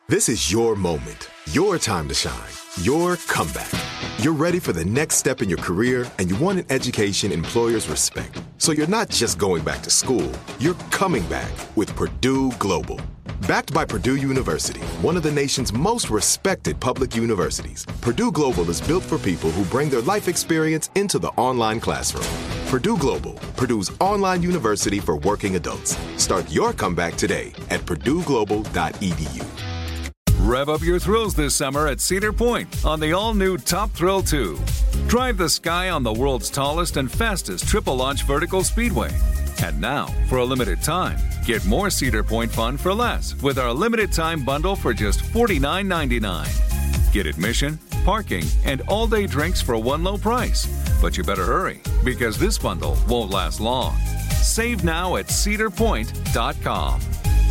This is your moment, your time to shine, your comeback. You're ready for the next step in your career, and you want an education employers respect. So you're not just going back to school, you're coming back with Purdue Global. Backed by Purdue University, one of the nation's most respected public universities, Purdue Global is built for people who bring their life experience into the online classroom. Purdue Global, Purdue's online university for working adults. Start your comeback today at purdueglobal.edu. Rev up your thrills this summer at Cedar Point on the all-new Top Thrill 2. Drive the sky on the world's tallest and fastest triple-launch vertical speedway. And now, for a limited time, get more Cedar Point fun for less with our limited-time bundle for just $49.99. Get admission, parking, and all-day drinks for one low price. But you better hurry, because this bundle won't last long. Save now at cedarpoint.com.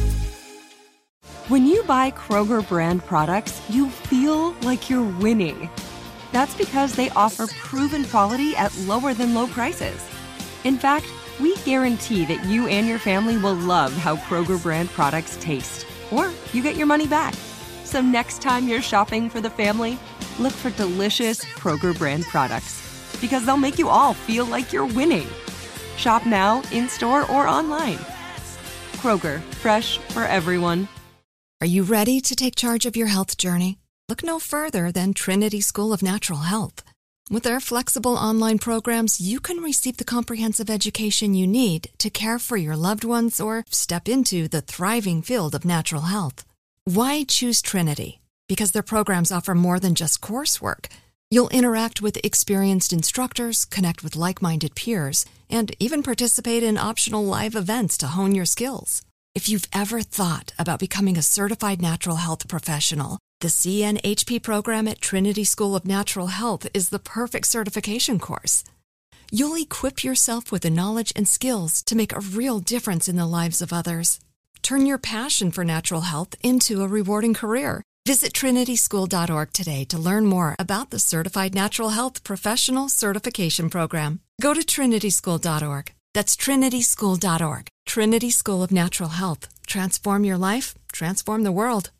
When you buy Kroger brand products, you feel like you're winning. That's because they offer proven quality at lower than low prices. In fact, we guarantee that you and your family will love how Kroger brand products taste, or you get your money back. So next time you're shopping for the family, look for delicious Kroger brand products, because they'll make you all feel like you're winning. Shop now, in-store, or online. Kroger, fresh for everyone. Are you ready to take charge of your health journey? Look no further than Trinity School of Natural Health. With their flexible online programs, you can receive the comprehensive education you need to care for your loved ones or step into the thriving field of natural health. Why choose Trinity? Because their programs offer more than just coursework. You'll interact with experienced instructors, connect with like-minded peers, and even participate in optional live events to hone your skills. If you've ever thought about becoming a certified natural health professional, the CNHP program at Trinity School of Natural Health is the perfect certification course. You'll equip yourself with the knowledge and skills to make a real difference in the lives of others. Turn your passion for natural health into a rewarding career. Visit trinityschool.org today to learn more about the Certified Natural Health Professional Certification Program. Go to trinityschool.org. That's trinityschool.org. Trinity School of Natural Health. Transform your life, transform the world.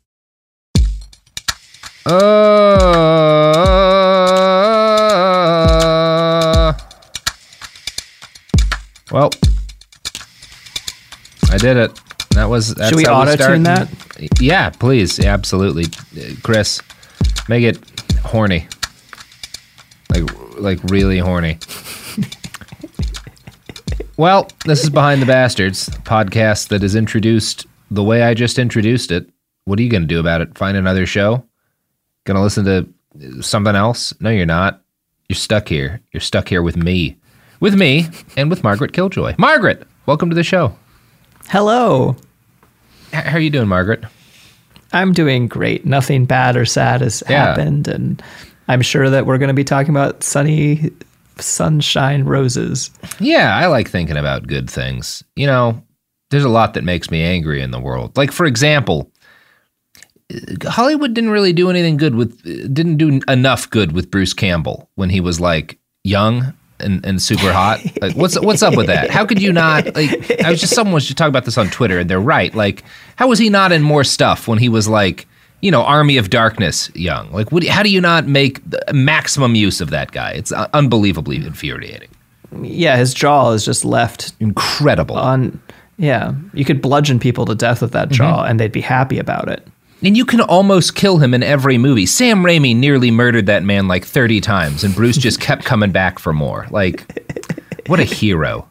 Well, I did it. That's Should we auto-tune that? Yeah, please. Absolutely. Chris, make it horny. Like really horny. Well, this is Behind the Bastards, a podcast that is introduced the way I just introduced it. What are you going to do about it? Find another show? Going to listen to something else? No, you're not. You're stuck here. You're stuck here with me. With me and with Margaret Killjoy. Margaret, welcome to the show. Hello. How are you doing, Margaret? I'm doing great. Nothing bad or sad has happened, and I'm sure that we're going to be talking about sunshine roses. Yeah, I like thinking about good things. You know, there's a lot that makes me angry in the world. Like, for example, Hollywood didn't really do anything good didn't do enough good with Bruce Campbell when he was like young and super hot. Like, what's up with that? How could you not? Like, someone was just talking about this on Twitter, and they're right. Like, how was he not in more stuff when he was like, you know, Army of Darkness young? Like, how do you not make maximum use of that guy? It's unbelievably infuriating. Yeah, his jaw is just left incredible. Yeah, you could bludgeon people to death with that jaw, and they'd be happy about it. And you can almost kill him in every movie. Sam Raimi nearly murdered that man like 30 times, and Bruce just kept coming back for more. Like, what a hero.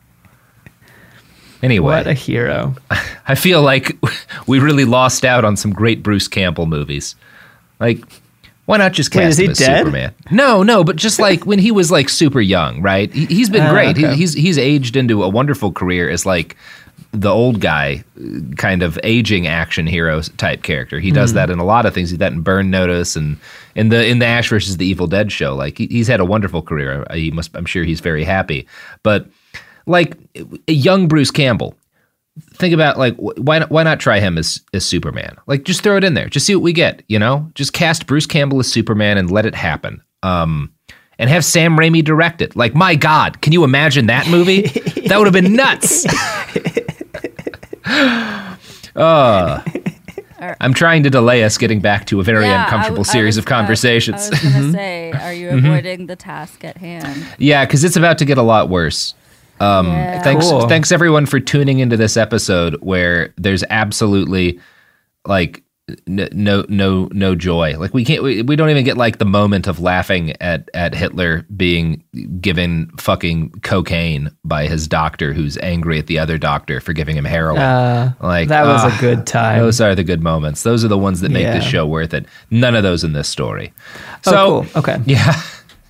Anyway. What a hero. I feel like we really lost out on some great Bruce Campbell movies. Like, why not just cast him as Superman? No, but just like when he was like super young, right? He's been great. Okay. He's aged into a wonderful career as like the old guy kind of aging action hero type character. He does that in a lot of things. He did that in Burn Notice and in the Ash versus the Evil Dead show. Like he's had a wonderful career. I'm sure he's very happy. But like a young Bruce Campbell, think about like why not try him as Superman? Like just throw it in there. Just see what we get, you know? Just cast Bruce Campbell as Superman and let it happen. And have Sam Raimi direct it. Like, my God, can you imagine that movie? That would have been nuts. I'm trying to delay us getting back to a very uncomfortable series of conversations. I was going to say, are you avoiding the task at hand? Yeah, because it's about to get a lot worse. Thanks everyone for tuning into this episode where there's absolutely like no joy. Like we don't even get like the moment of laughing at Hitler being given fucking cocaine by his doctor who's angry at the other doctor for giving him heroin. That was a good time. Those are the good moments. Those are the ones that make this show worth it. None of those in this story. Cool. Okay. Yeah.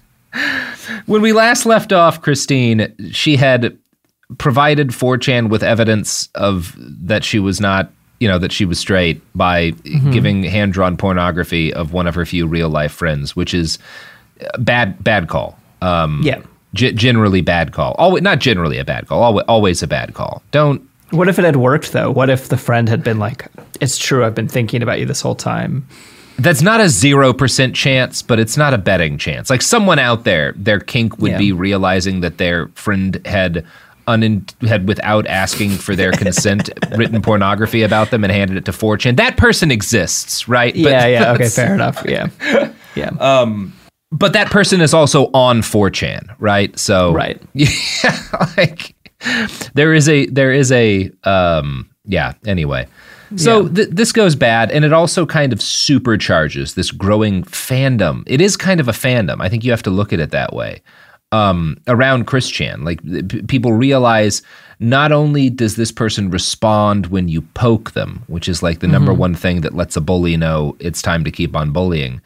When we last left off, Christine, she had provided 4chan with evidence of that she was not, that she was straight by giving hand-drawn pornography of one of her few real-life friends, which is bad call. Generally bad call. Not generally a bad call. Always a bad call. What if it had worked, though? What if the friend had been like, it's true, I've been thinking about you this whole time? That's not a 0% chance, but it's not a betting chance. Like someone out there, their kink would be realizing that their friend had without asking for their consent written pornography about them and handed it to 4chan. That person exists, right? Okay, fair enough. Yeah. But that person is also on 4chan, right? So right. Like there is a anyway. So this goes bad, and it also kind of supercharges this growing fandom. It is kind of a fandom. I think you have to look at it that way. Around Chris Chan, like people realize not only does this person respond when you poke them, which is like the number one thing that lets a bully know it's time to keep on bullying,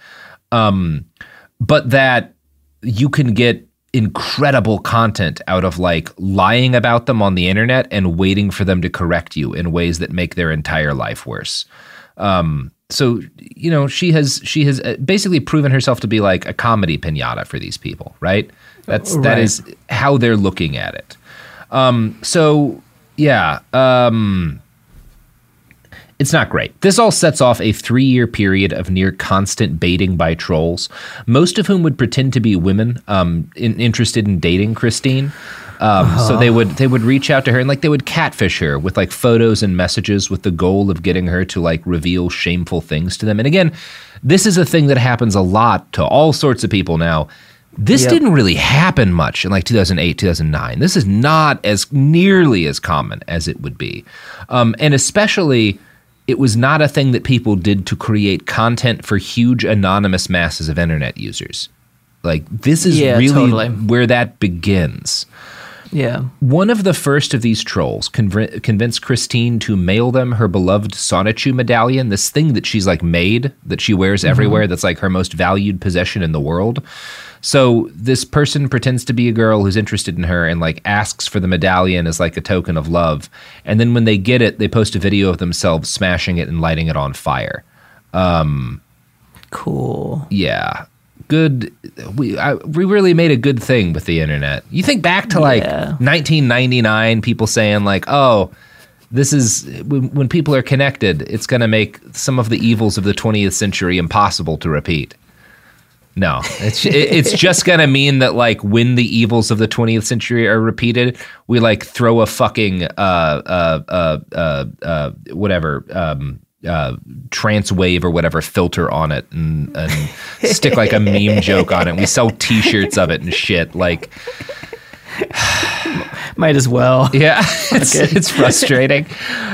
but that you can get incredible content out of like lying about them on the internet and waiting for them to correct you in ways that make their entire life worse. So, she has basically proven herself to be like a comedy piñata for these people, right? That is how they're looking at it. It's not great. This all sets off a 3-year period of near constant baiting by trolls, most of whom would pretend to be women interested in dating Christine. So they would reach out to her and like they would catfish her with like photos and messages with the goal of getting her to like reveal shameful things to them. And again, this is a thing that happens a lot to all sorts of people now. This didn't really happen much in like 2008, 2009. This is not as nearly as common as it would be. And especially, it was not a thing that people did to create content for huge anonymous masses of internet users. Like, this is really where that begins. Yeah. One of the first of these trolls convinced Christine to mail them her beloved Sonichu medallion, this thing that she's like made, that she wears everywhere, that's like her most valued possession in the world. So this person pretends to be a girl who's interested in her and like asks for the medallion as like a token of love. And then when they get it, they post a video of themselves smashing it and lighting it on fire. Cool. Yeah. Good. We really made a good thing with the internet. You think back to like 1999, people saying like, oh, this is when people are connected, it's going to make some of the evils of the 20th century impossible to repeat. No, it's just going to mean that like when the evils of the 20th century are repeated, we like throw a fucking trance wave or whatever filter on it and stick like a meme joke on it. And we sell T-shirts of it and shit. Like, might as well. Yeah, it's frustrating.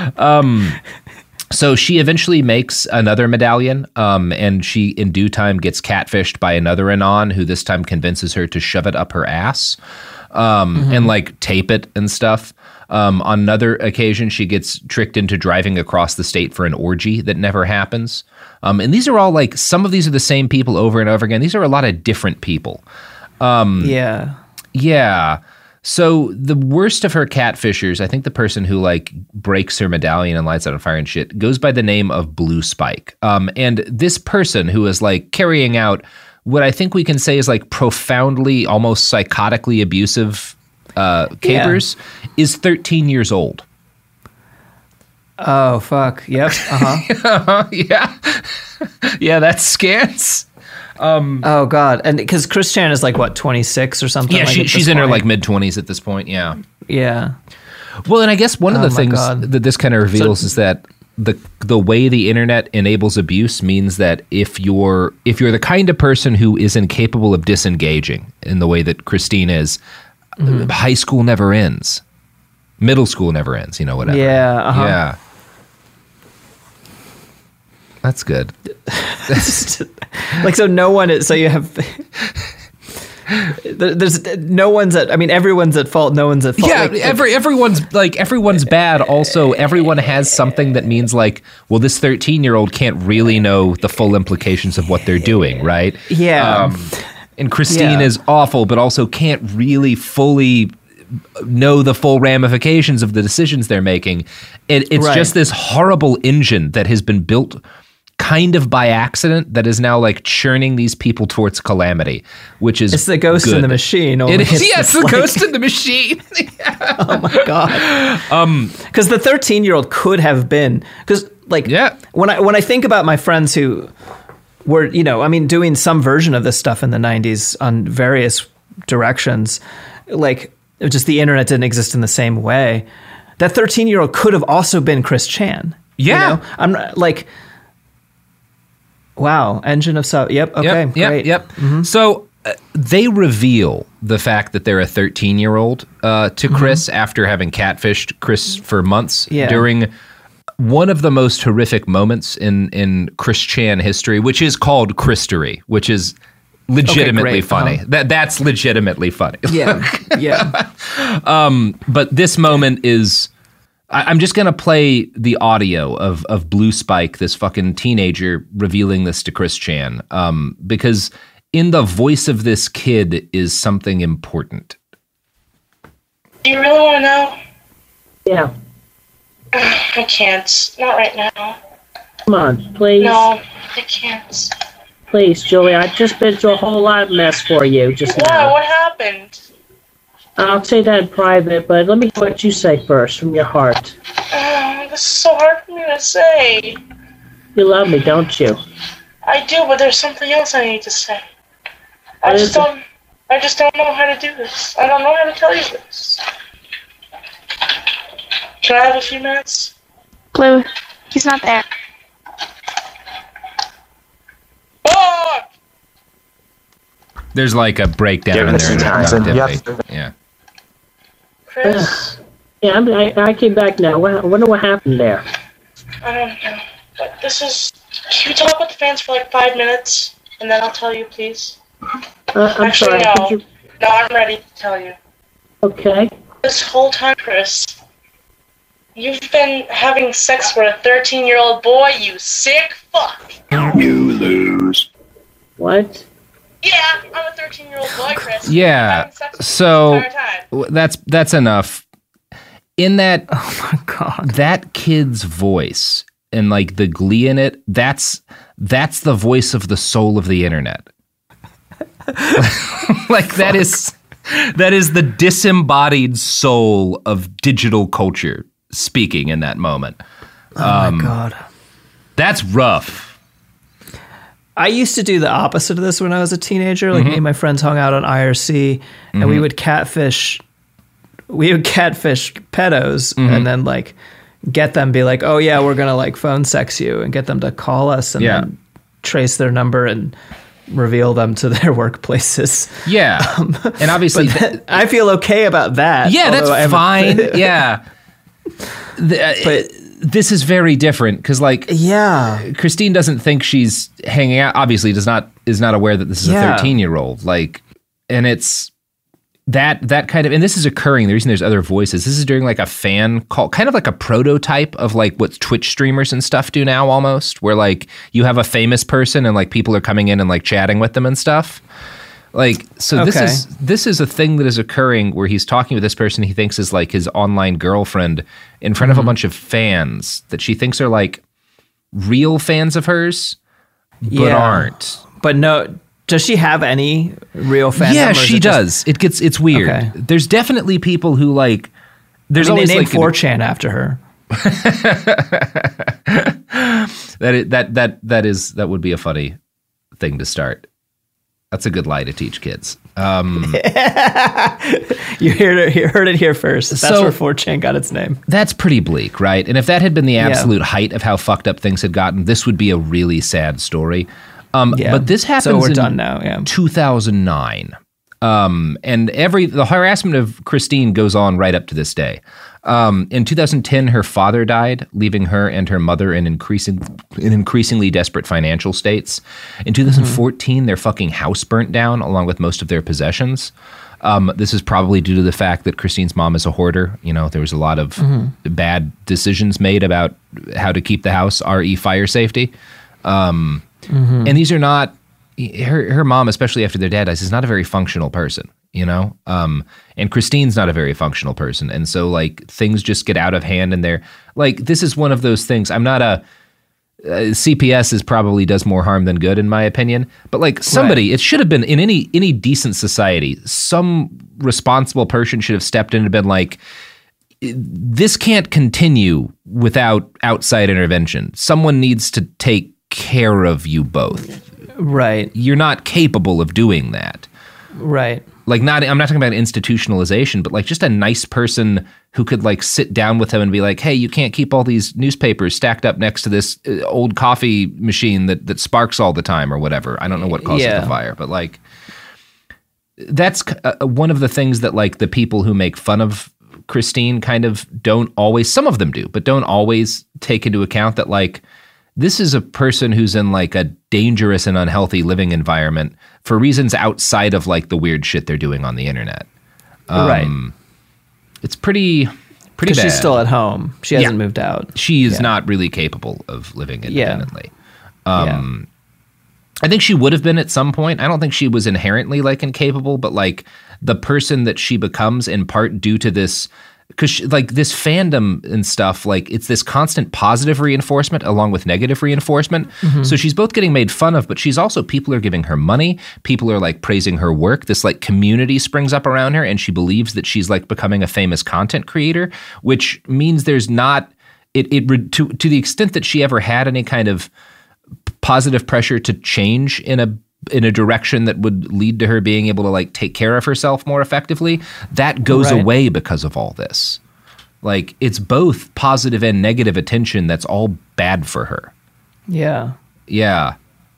So she eventually makes another medallion, and she in due time gets catfished by another Anon who this time convinces her to shove it up her ass and like tape it and stuff. On another occasion, she gets tricked into driving across the state for an orgy that never happens. And these are all like, some of these are the same people over and over again. These are a lot of different people. Yeah. So the worst of her catfishers, I think the person who like breaks her medallion and lights it on fire and shit, goes by the name of Blue Spike. And this person who is like carrying out what I think we can say is like profoundly, almost psychotically abusive capers is 13 years old. Oh, fuck. Yep. Yeah, that's scans. Oh God! And because Chris Chan is like what, 26 or something? Yeah, she's in her like mid-20s at this point. Yeah. Yeah. Well, and I guess one of the things that this kind of reveals is that the way the internet enables abuse means that if you're the kind of person who is incapable of disengaging in the way that Christine is, high school never ends, middle school never ends, whatever. Yeah. Yeah. That's good. Like, so no one is, so you have, there's no one's at, I mean, everyone's at fault. No one's at fault. Yeah. Like, everyone's bad. Also, everyone has something that means like, well, this 13-year-old can't really know the full implications of what they're doing. Right. Yeah. And Christine is awful, but also can't really fully know the full ramifications of the decisions they're making. It's just this horrible engine that has been built kind of by accident that is now like churning these people towards calamity, which is it's the ghost in the machine. It is, yes, the ghost in the machine. Oh my God. Because the 13-year-old could have been, because like when I think about my friends who were, doing some version of this stuff in the 90s on various directions, like just the internet didn't exist in the same way. That 13-year-old could have also been Chris Chan. Yeah. I'm like, wow, Engine of Self. Yep. Okay. Great. Yep. Mm-hmm. So they reveal the fact that they're a 13-year-old to Chris after having catfished Chris for months during one of the most horrific moments in Chris Chan history, which is called Christery, which is legitimately funny. That's legitimately funny. Yeah. But this moment is, I'm just going to play the audio of Blue Spike, this fucking teenager, revealing this to Chris Chan, because in the voice of this kid is something important. Do you really want to know? Yeah. I can't. Not right now. Come on, please. No, I can't. Please, Julie, I've just been through a whole lot of mess for you just now. What happened? I'll say that in private, but let me hear what you say first, from your heart. This is so hard for me to say. You love me, don't you? I do, but there's something else I need to say. I just don't know how to do this. I don't know how to tell you this. Can I have a few minutes? Blue, he's not there. Oh! There's like a breakdown in there. Yeah. Chris? Yeah, I came back now. I wonder what happened there. I don't know. But this is... Can we talk with the fans for like 5 minutes? And then I'll tell you, please. I'm sorry. No. No, I'm ready to tell you. Okay. This whole time, Chris, you've been having sex with a 13-year-old boy, you sick fuck. You lose. What? Yeah, I'm a 13-year-old boy, Chris. Yeah, so that's enough. In that, oh my God, that kid's voice and like the glee in it, that's the voice of the soul of the internet. Like that is the disembodied soul of digital culture speaking in that moment. Oh my God, that's rough. I used to do the opposite of this when I was a teenager. Like me and my friends hung out on IRC, and we would catfish. We would catfish pedos, and then like get them, be like, "Oh yeah, we're gonna like phone sex you," and get them to call us, and then trace their number and reveal them to their workplaces. Yeah, and obviously, I feel okay about that. Yeah, that's fine. Yeah, but this is very different because, like, Christine doesn't think she's hanging out. Obviously, is not aware that this is a 13-year-old. Like, and it's that kind of, and this is occurring. The reason there's other voices. This is during like a fan call, kind of like a prototype of like what Twitch streamers and stuff do now, almost, where like you have a famous person and like people are coming in and like chatting with them and stuff. Like, so this is a thing that is occurring where he's talking with this person he thinks is like his online girlfriend in front of a bunch of fans that she thinks are like real fans of hers, but aren't. But no, does she have any real fans? Yeah, she does. It's weird. Okay. There's definitely people who like. There's always they named like 4chan after her. That would be a funny thing to start. That's a good lie to teach kids. You heard it here first. That's where 4chan got its name. That's pretty bleak, right? And if that had been the absolute height of how fucked up things had gotten, this would be a really sad story. But this happens in 2009. And the harassment of Christine goes on right up to this day. In 2010, her father died, leaving her and her mother in increasingly desperate financial states. In 2014, their fucking house burnt down along with most of their possessions. This is probably due to the fact that Christine's mom is a hoarder. You know, there was a lot of bad decisions made about how to keep the house, re fire safety. And these are not, her mom, especially after their dad dies, is not a very functional person, you know? And Christine's not a very functional person. And so, like, things just get out of hand and they're, like, this is one of those things. I'm not CPS is probably does more harm than good, in my opinion. But, like, somebody, it should have been, in any decent society, some responsible person should have stepped in and been like, this can't continue without outside intervention. Someone needs to take care of you both. Right. You're not capable of doing that. Right. Like, I'm not talking about institutionalization, but like just a nice person who could like sit down with him and be like, hey, you can't keep all these newspapers stacked up next to this old coffee machine that sparks all the time or whatever. I don't know what causes the fire, but like that's one of the things that like the people who make fun of Christine kind of don't always, some of them do, but don't always take into account that like, this is a person who's in like a dangerous and unhealthy living environment for reasons outside of like the weird shit they're doing on the internet. Right. It's pretty bad. She's still at home. She hasn't moved out. She is not really capable of living independently. I think she would have been at some point. I don't think she was inherently like incapable, but like the person that she becomes in part due to this, because like this fandom and stuff, like it's this constant positive reinforcement along with negative reinforcement. So she's both getting made fun of, but she's also, people are giving her money. People are like praising her work. This like community springs up around her and she believes that she's like becoming a famous content creator, which means there's not, to the extent that she ever had any kind of positive pressure to change in a direction that would lead to her being able to like take care of herself more effectively, that goes away because of all this. Like it's both positive and negative attention that's all bad for her. Yeah. Yeah.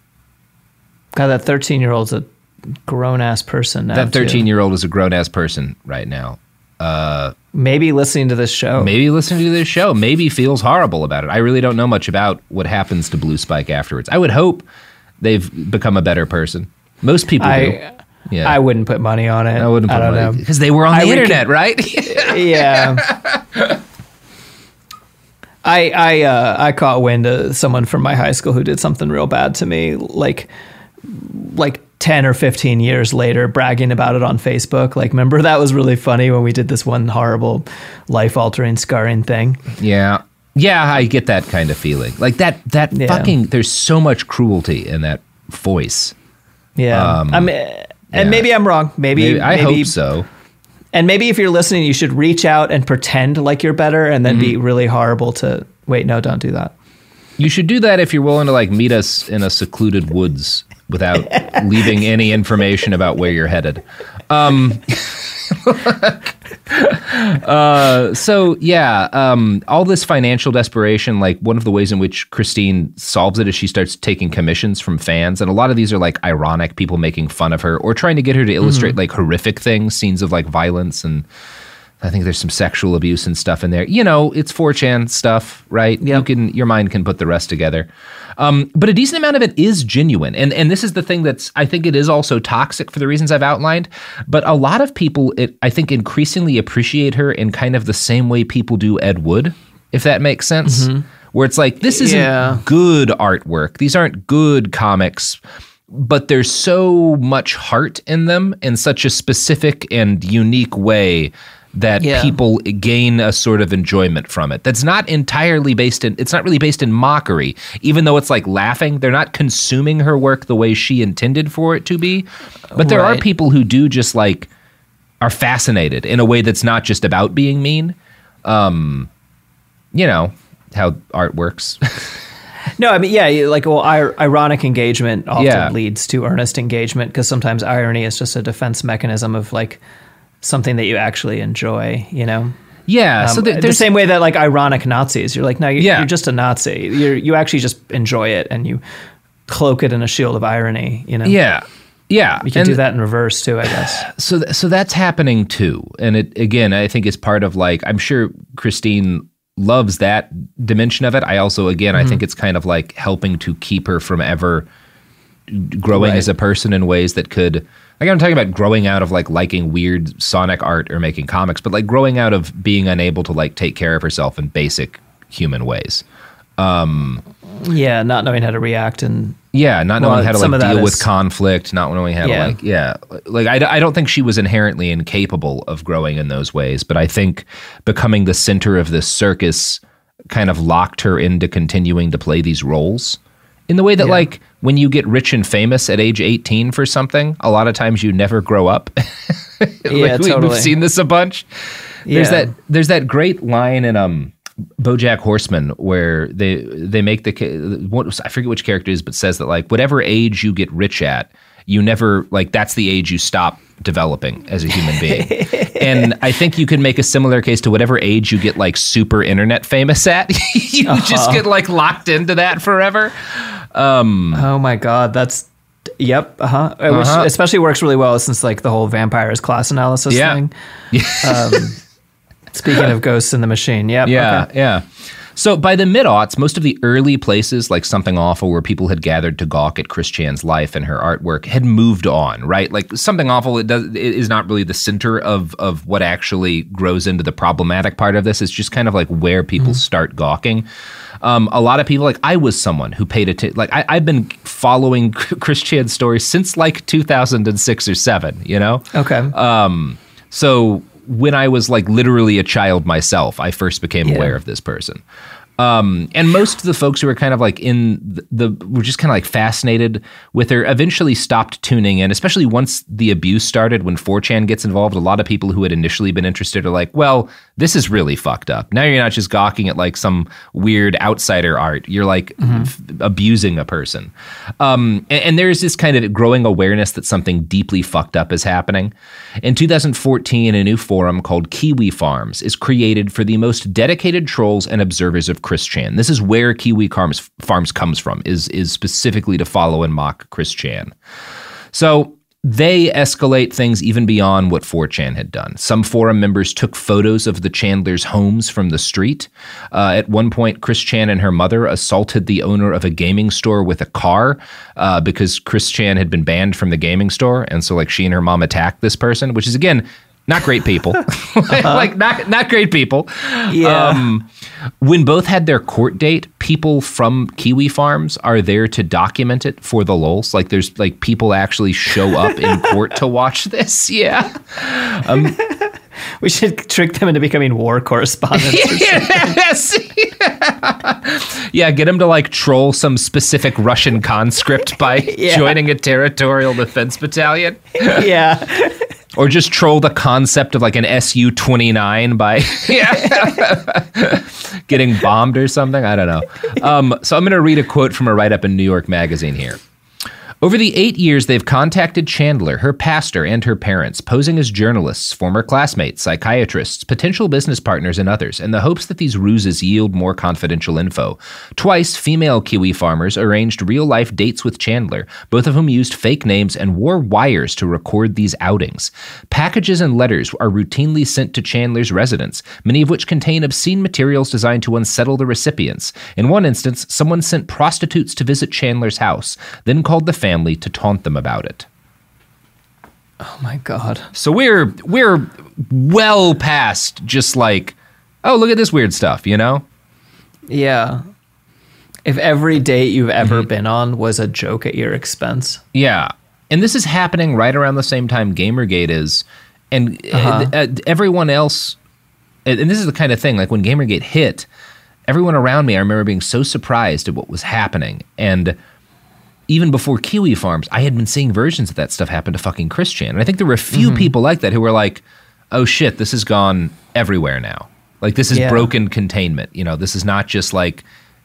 God, that 13-year-old's a grown-ass person now. That 13-year-old is a grown-ass person right now. Maybe listening to this show. Maybe feels horrible about it. I really don't know much about what happens to Blue Spike afterwards. I would hope they've become a better person. Most people do. Yeah. I wouldn't put money on it. I wouldn't put money on it. Because they were on the internet, right? Yeah. I caught wind of someone from my high school who did something real bad to me, like 10 or 15 years later, bragging about it on Facebook. Like, remember that was really funny when we did this one horrible life-altering, scarring thing? Yeah. Yeah, I get that kind of feeling. Like that fucking, there's so much cruelty in that voice. Yeah. And maybe I'm wrong. Maybe I hope so. And maybe if you're listening, you should reach out and pretend like you're better and then be really horrible to, wait, no, don't do that. You should do that if you're willing to like meet us in a secluded woods without leaving any information about where you're headed. All this financial desperation, like one of the ways in which Christine solves it is she starts taking commissions from fans. And a lot of these are like ironic, people making fun of her or trying to get her to illustrate like horrific things, scenes of like violence. And I think there's some sexual abuse and stuff in there. You know, it's 4chan stuff, right? Yep. Your mind can put the rest together. But a decent amount of it is genuine. And this is the thing I think it is also toxic for the reasons I've outlined. But a lot of people, I think, increasingly appreciate her in kind of the same way people do Ed Wood, if that makes sense. Where it's like, this isn't good artwork. These aren't good comics. But there's so much heart in them in such a specific and unique way that people gain a sort of enjoyment from it. That's not entirely it's not really based in mockery, even though it's like laughing. They're not consuming her work the way she intended for it to be. But there are people who do just like are fascinated in a way that's not just about being mean. You know how art works. No, I mean, ironic engagement often leads to earnest engagement because sometimes irony is just a defense mechanism of like something that you actually enjoy, you know? Yeah. So there's the same way that like ironic Nazis, you're like, no, you're just a Nazi. You actually just enjoy it and you cloak it in a shield of irony, you know? Yeah. Yeah. You can do that in reverse too, I guess. So that's happening too. And it, again, I think it's part of like, I'm sure Christine loves that dimension of it. I also, again, I think it's kind of like helping to keep her from ever growing as a person in ways that could, like I'm talking about growing out of like liking weird Sonic art or making comics, but like growing out of being unable to like take care of herself in basic human ways. Not knowing how to react and not knowing how to like deal with conflict, not knowing how to like I don't think she was inherently incapable of growing in those ways, but I think becoming the center of this circus kind of locked her into continuing to play these roles in the way that like when you get rich and famous at age 18 for something, a lot of times you never grow up. We've seen this a bunch. There's that great line in BoJack Horseman where they make I forget which character it is, but says that like whatever age you get rich at, you never like that's the age you stop developing as a human being. And I think you can make a similar case to whatever age you get like super internet famous at. You just get like locked into that forever. Oh my God, that's which especially works really well since like the whole vampires class analysis thing. Speaking of Ghosts in the Machine, yeah. So by the mid-aughts, most of the early places like Something Awful where people had gathered to gawk at Chris Chan's life and her artwork had moved on, right? Like Something Awful it is not really the center of what actually grows into the problematic part of this. It's just kind of like where people start gawking. A lot of people, like I was someone who paid attention. Like I've been following Chris Chan's stories since like 2006 or 7, you know? Okay. So when I was like literally a child myself, I first became aware of this person. And most of the folks who were kind of like were just kind of like fascinated with her eventually stopped tuning in, especially once the abuse started. When 4chan gets involved, a lot of people who had initially been interested are like, well, this is really fucked up. Now you're not just gawking at like some weird outsider art. You're like abusing a person. And there's this kind of growing awareness that something deeply fucked up is happening. In 2014, a new forum called Kiwi Farms is created for the most dedicated trolls and observers of Chris Chan. This is where Kiwi Farms comes from, is specifically to follow and mock Chris Chan. So they escalate things even beyond what 4chan had done. Some forum members took photos of the Chandlers' homes from the street. At one point, Chris Chan and her mother assaulted the owner of a gaming store with a car because Chris Chan had been banned from the gaming store. And so like she and her mom attacked this person, which is, again, not great people. Like not great people. Yeah. When both had their court date, people from Kiwi Farms are there to document it for the lulz. Like there's like people actually show up in court to watch this. Yeah. We should trick them into becoming war correspondents. Yes. Yeah, get them to like troll some specific Russian conscript by joining a territorial defense battalion. Yeah. Or just troll the concept of like an Su-29 by getting bombed or something. I don't know. So I'm going to read a quote from a write-up in New York Magazine here. Over the 8 years, they've contacted Chandler, her pastor, and her parents, posing as journalists, former classmates, psychiatrists, potential business partners, and others, in the hopes that these ruses yield more confidential info. Twice, female Kiwi farmers arranged real-life dates with Chandler, both of whom used fake names and wore wires to record these outings. Packages and letters are routinely sent to Chandler's residence, many of which contain obscene materials designed to unsettle the recipients. In one instance, someone sent prostitutes to visit Chandler's house, then called the family to taunt them about it. Oh my God. So we're well past just like, oh, look at this weird stuff, you know? Yeah. If every date you've ever been on was a joke at your expense. Yeah. And this is happening right around the same time Gamergate is. And everyone else, and this is the kind of thing, like when Gamergate hit, everyone around me, I remember being so surprised at what was happening. And even before Kiwi Farms, I had been seeing versions of that stuff happen to fucking Chris Chan. And I think there were a few people like that who were like, oh shit, this has gone everywhere now. Like this is broken containment. You know, this is not just like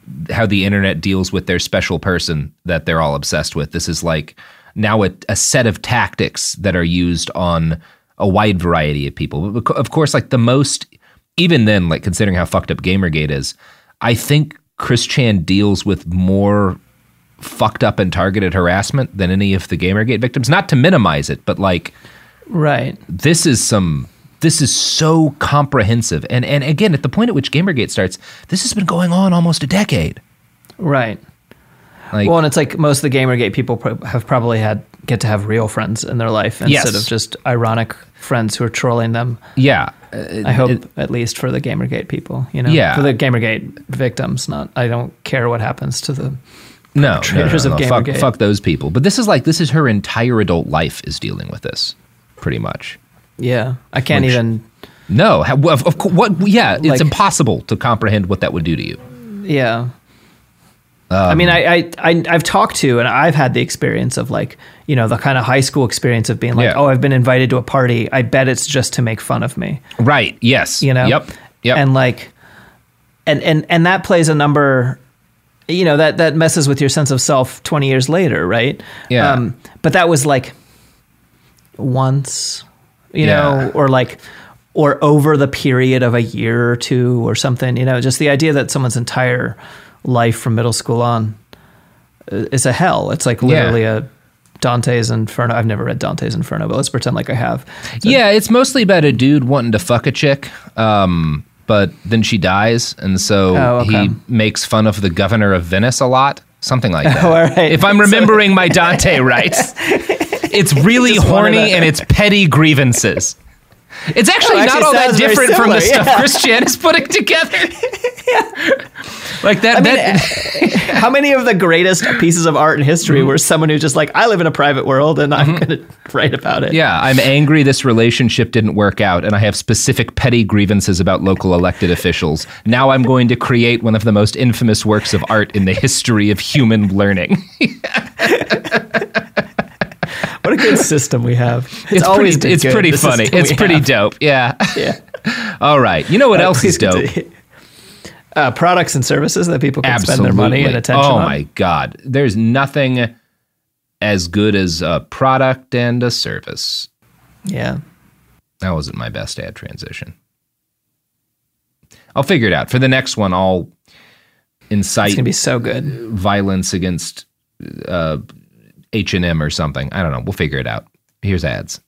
how the internet deals with their special person that they're all obsessed with. This is like now a set of tactics that are used on a wide variety of people. Of course, like the most, even then, like considering how fucked up Gamergate is, I think Chris Chan deals with more fucked up and targeted harassment than any of the Gamergate victims. Not to minimize it, but like, right. This is so comprehensive. And again, at the point at which Gamergate starts, this has been going on almost a decade. Right. Like, well, and it's like most of the Gamergate people have probably get to have real friends in their life instead of just ironic friends who are trolling them. Yeah. I hope at least for the Gamergate people, you know, for the Gamergate victims, I don't care what happens to the perpetrators of Gamergate. Fuck those people. But this is her entire adult life is dealing with this pretty much. Yeah. I can't even. No. It's impossible to comprehend what that would do to you. Yeah. I mean, I've talked to, and I've had the experience of like, you know, the kind of high school experience of being like, oh, I've been invited to a party. I bet it's just to make fun of me. Right. Yes. You know? Yep. And like, and that plays a number, you know, that messes with your sense of self 20 years later. Right. Yeah. But that was like once, you know, or over the period of a year or two or something, you know, just the idea that someone's entire life from middle school on is a hell. It's like literally a Dante's Inferno. I've never read Dante's Inferno, but let's pretend like I have. It's mostly about a dude wanting to fuck a chick, but then she dies, and so he makes fun of the governor of Venice a lot. Something like that. All right. If I'm remembering my Dante right. It's really horny and it's petty grievances. It's actually not all that different from the stuff Chris Chan is putting together. Like that. I mean, how many of the greatest pieces of art in history were someone who just like, I live in a private world and I'm going to write about it. Yeah, I'm angry this relationship didn't work out and I have specific petty grievances about local elected officials. Now I'm going to create one of the most infamous works of art in the history of human learning. What a good system we have. It's pretty funny. It's pretty dope. Yeah. Yeah. All right. You know what else is dope? Products and services that people can spend their money and attention on. Oh my God. There's nothing as good as a product and a service. Yeah. That wasn't my best ad transition. I'll figure it out. For the next one, I'll incite it's gonna be so good. Violence against H&M or something. I don't know. We'll figure it out. Here's ads.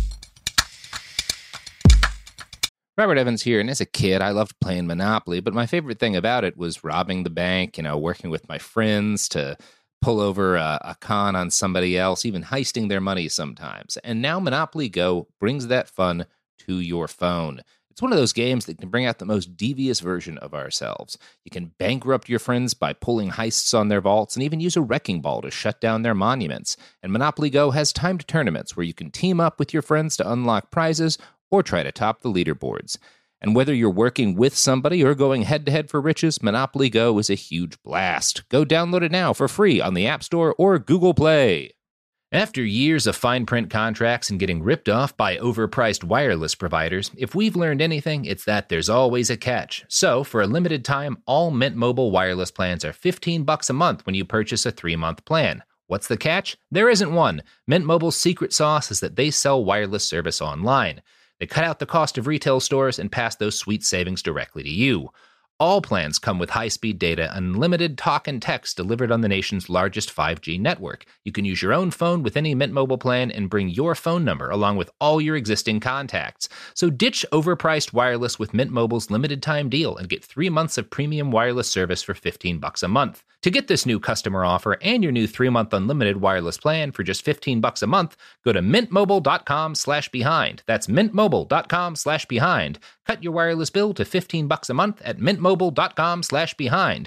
Robert Evans here, and as a kid, I loved playing Monopoly, but my favorite thing about it was robbing the bank, you know, working with my friends to pull over a con on somebody else, even heisting their money sometimes. And now Monopoly Go brings that fun to your phone. It's one of those games that can bring out the most devious version of ourselves. You can bankrupt your friends by pulling heists on their vaults and even use a wrecking ball to shut down their monuments. And Monopoly Go has timed tournaments where you can team up with your friends to unlock prizes or try to top the leaderboards. And whether you're working with somebody or going head-to-head for riches, Monopoly Go is a huge blast. Go download it now for free on the App Store or Google Play. After years of fine print contracts and getting ripped off by overpriced wireless providers, if we've learned anything, it's that there's always a catch. So, for a limited time, all Mint Mobile wireless plans are $15 a month when you purchase a 3-month plan. What's the catch? There isn't one. Mint Mobile's secret sauce is that they sell wireless service online. They cut out the cost of retail stores and pass those sweet savings directly to you. All plans come with high-speed data, unlimited talk and text delivered on the nation's largest 5G network. You can use your own phone with any Mint Mobile plan and bring your phone number along with all your existing contacts. So ditch overpriced wireless with Mint Mobile's limited-time deal and get 3 months of premium wireless service for $15 a month. To get this new customer offer and your new 3-month unlimited wireless plan for just $15 a month, go to mintmobile.com/behind. That's mintmobile.com/behind. Cut your wireless bill to $15 a month at mintmobile.com/behind.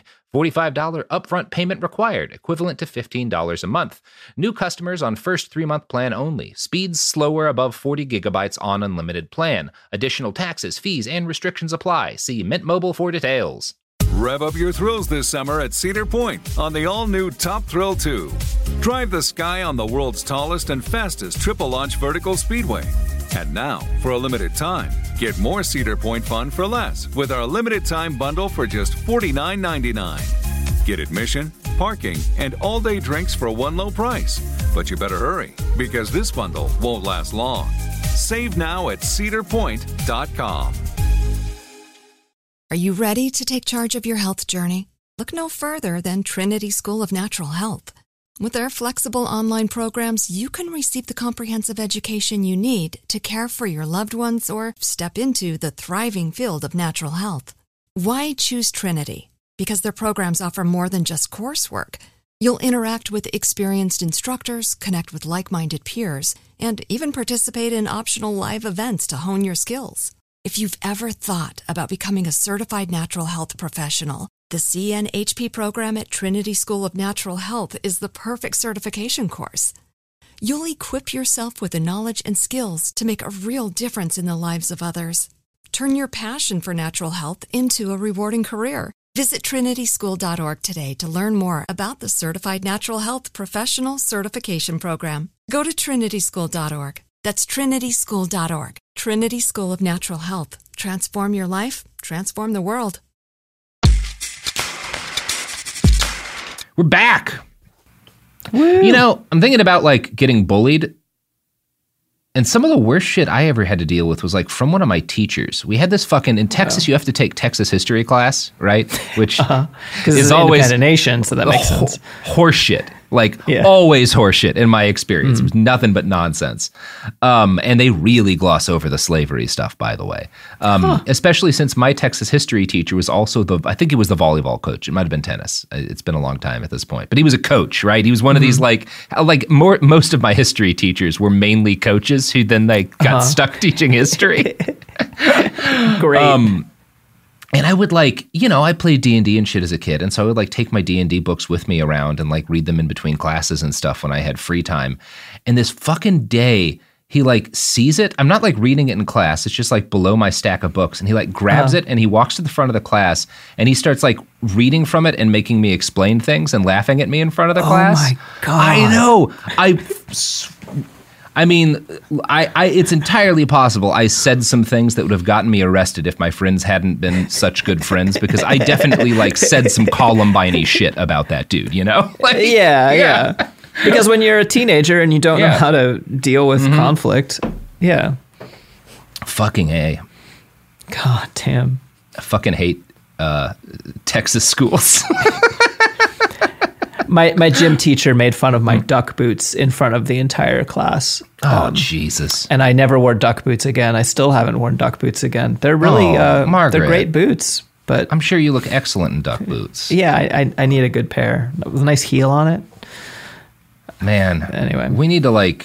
$45 upfront payment required, equivalent to $15 a month. New customers on first 3-month plan only. Speeds slower above 40 gigabytes on unlimited plan. Additional taxes, fees, and restrictions apply. See Mint Mobile for details. Rev up your thrills this summer at Cedar Point on the all-new Top Thrill 2. Drive the sky on the world's tallest and fastest triple-launch vertical speedway. And now, for a limited time, get more Cedar Point fun for less with our limited time bundle for just $49.99. Get admission, parking, and all-day drinks for one low price. But you better hurry, because this bundle won't last long. Save now at cedarpoint.com. Are you ready to take charge of your health journey? Look no further than Trinity School of Natural Health. With their flexible online programs, you can receive the comprehensive education you need to care for your loved ones or step into the thriving field of natural health. Why choose Trinity? Because their programs offer more than just coursework. You'll interact with experienced instructors, connect with like-minded peers, and even participate in optional live events to hone your skills. If you've ever thought about becoming a certified natural health professional, the CNHP program at Trinity School of Natural Health is the perfect certification course. You'll equip yourself with the knowledge and skills to make a real difference in the lives of others. Turn your passion for natural health into a rewarding career. Visit trinityschool.org today to learn more about the Certified Natural Health Professional Certification Program. Go to trinityschool.org. That's trinityschool.org. Trinity School of Natural Health. Transform your life, transform the world. We're back. Woo. You know, I'm thinking about like getting bullied. And some of the worst shit I ever had to deal with was like from one of my teachers. We had this fucking, in Texas, you have to take Texas history class, right? Which is always an independent nation, so that makes sense. Horseshit. Like always horseshit in my experience. It was nothing but nonsense. And they really gloss over the slavery stuff, by the way. Especially since my Texas history teacher was also I think he was the volleyball coach. It might have been tennis. It's been a long time at this point. But he was a coach, right? He was one of these most of my history teachers were mainly coaches who then got stuck teaching history. Great. And I would I played D&D and shit as a kid. And so I would take my D&D books with me around and read them in between classes and stuff when I had free time. And this fucking day, he sees it. I'm not reading it in class. It's just below my stack of books. And he grabs it and he walks to the front of the class and he starts reading from it and making me explain things and laughing at me in front of the class. Oh my God. I know. I mean, it's entirely possible I said some things that would have gotten me arrested if my friends hadn't been such good friends, because I definitely said some Columbine-y shit about that dude, you know? Yeah. Because when you're a teenager and you don't know how to deal with conflict, Fucking A. God damn. I fucking hate Texas schools. My gym teacher made fun of my duck boots in front of the entire class. Oh, Jesus. And I never wore duck boots again. I still haven't worn duck boots again. They're really, they're great boots. But I'm sure you look excellent in duck boots. Yeah, I need a good pair with a nice heel on it. Man. Anyway. We need to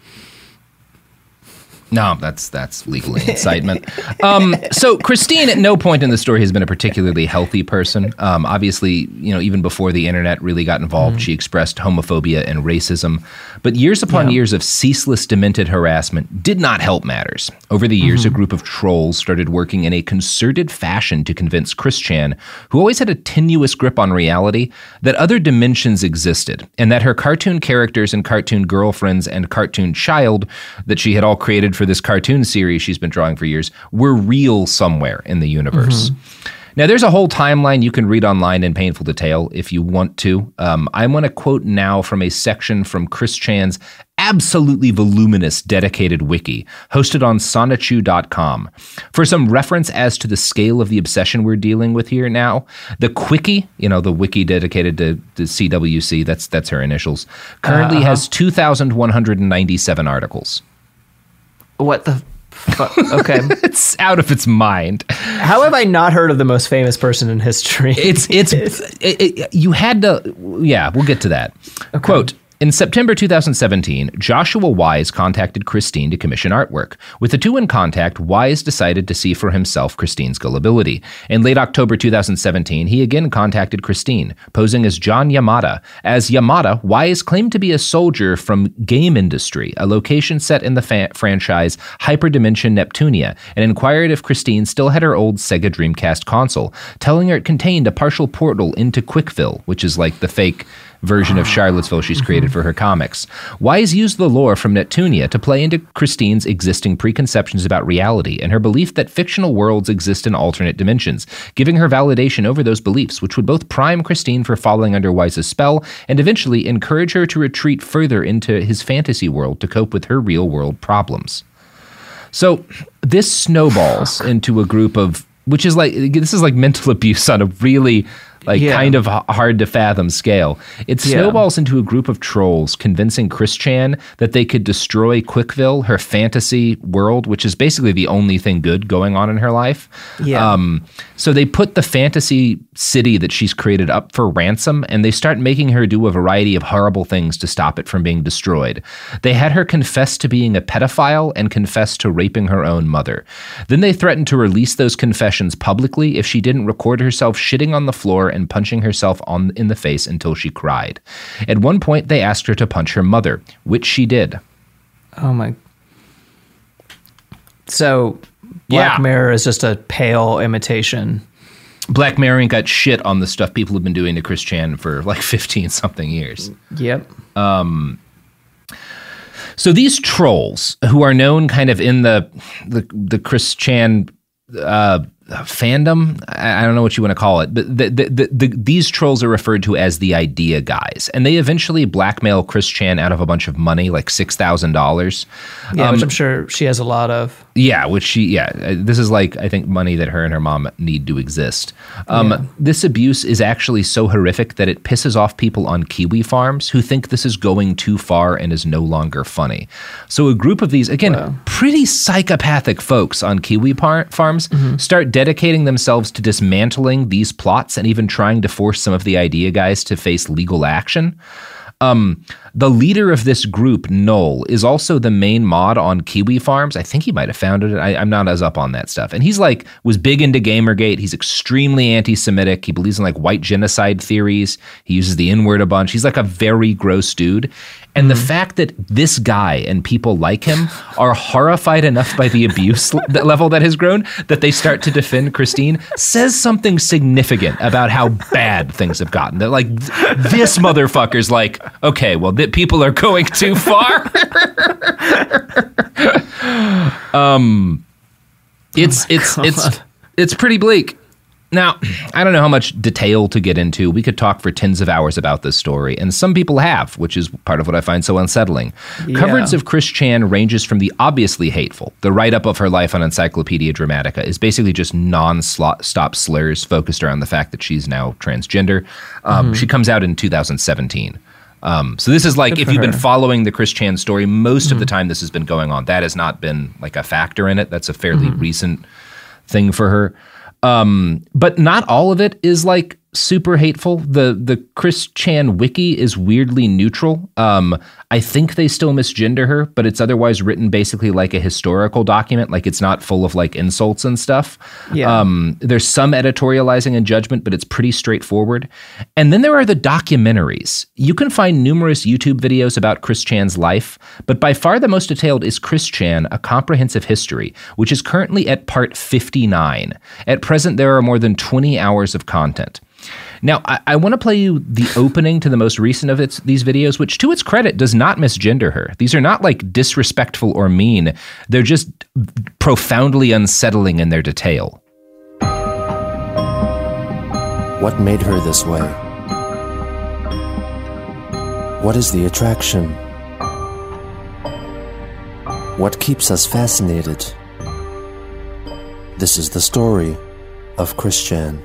No, that's legally incitement. So Christine at no point in the story has been a particularly healthy person. Obviously, even before the internet really got involved, she expressed homophobia and racism. But years upon years of ceaseless, demented harassment did not help matters. Over the years, a group of trolls started working in a concerted fashion to convince Chris-Chan, who always had a tenuous grip on reality, that other dimensions existed, and that her cartoon characters and cartoon girlfriends and cartoon child that she had all created for this cartoon series she's been drawing for years were real somewhere in the universe. Now, there's a whole timeline you can read online in painful detail if you want to. I'm going to quote now from a section from Chris-Chan's absolutely voluminous dedicated wiki hosted on Sonichu.com. For some reference as to the scale of the obsession we're dealing with here now, the Quickie, the wiki dedicated to CWC, that's her initials, currently has 2,197 articles. What the fuck? Okay. It's out of its mind. How have I not heard of the most famous person in history? You had to, we'll get to that. Okay. Quote, in September 2017, Joshua Wise contacted Christine to commission artwork. With the two in contact, Wise decided to see for himself Christine's gullibility. In late October 2017, he again contacted Christine, posing as John Yamada. As Yamada, Wise claimed to be a soldier from Game Industry, a location set in the franchise Hyperdimension Neptunia, and inquired if Christine still had her old Sega Dreamcast console, telling her it contained a partial portal into Quickville, which is the fake version of Charlottesville she's created for her comics. Wise used the lore from Neptunia to play into Christine's existing preconceptions about reality and her belief that fictional worlds exist in alternate dimensions, giving her validation over those beliefs, which would both prime Christine for falling under Wise's spell and eventually encourage her to retreat further into his fantasy world to cope with her real-world problems. So this snowballs into a group of, which is like, this is like mental abuse on a really kind of hard to fathom scale. It snowballs into a group of trolls convincing Chris Chan that they could destroy Quickville, her fantasy world, which is basically the only thing good going on in her life. So they put the fantasy city that she's created up for ransom, and they start making her do a variety of horrible things to stop it from being destroyed. They had her confess to being a pedophile and confess to raping her own mother. Then they threatened to release those confessions publicly if she didn't record herself shitting on the floor and punching herself in the face until she cried. At one point, they asked her to punch her mother, which she did. Oh my. So Black Mirror is just a pale imitation. Black Mirror ain't got shit on the stuff people have been doing to Chris Chan for like 15-something years. Yep. So these trolls, who are known kind of in the Chris Chan fandom, I don't know what you want to call it, but these trolls are referred to as the idea guys, and they eventually blackmail Chris Chan out of a bunch of money, like $6,000. Yeah, which I'm sure she has a lot of. Yeah, this is like, I think, money that her and her mom need to exist. This abuse is actually so horrific that it pisses off people on kiwi farms who think this is going too far and is no longer funny. So a group of these, again, pretty psychopathic folks on kiwi farms start dedicating themselves to dismantling these plots and even trying to force some of the idea guys to face legal action. The leader of this group, Noel, is also the main mod on Kiwi Farms. I think he might have founded it. I'm not as up on that stuff. And he's was big into Gamergate. He's extremely anti-Semitic. He believes in white genocide theories. He uses the N-word a bunch. He's a very gross dude. And the fact that this guy and people like him are horrified enough by the abuse level that has grown that they start to defend Christine says something significant about how bad things have gotten. That this motherfucker's okay, well, people are going too far. It's pretty bleak. Now, I don't know how much detail to get into. We could talk for tens of hours about this story, and some people have, which is part of what I find so unsettling. Yeah. Coverage of Chris Chan ranges from the obviously hateful. The write-up of her life on Encyclopedia Dramatica is basically just non-stop slurs focused around the fact that she's now transgender. She comes out in 2017. So this is if you've been following the Chris Chan story, most of the time this has been going on. That has not been a factor in it. That's a fairly recent thing for her. But not all of it is super hateful. The Chris Chan wiki is weirdly neutral. I think they still misgender her, but it's otherwise written basically like a historical document. It's not full of insults and stuff. Yeah. There's some editorializing and judgment, but it's pretty straightforward. And then there are the documentaries. You can find numerous YouTube videos about Chris Chan's life, but by far the most detailed is Chris Chan, A Comprehensive History, which is currently at part 59. At present, there are more than 20 hours of content. Now, I want to play you the opening to the most recent of these videos, which, to its credit, does not misgender her. These are not disrespectful or mean. They're just profoundly unsettling in their detail. What made her this way? What is the attraction? What keeps us fascinated? This is the story of Chris Chan.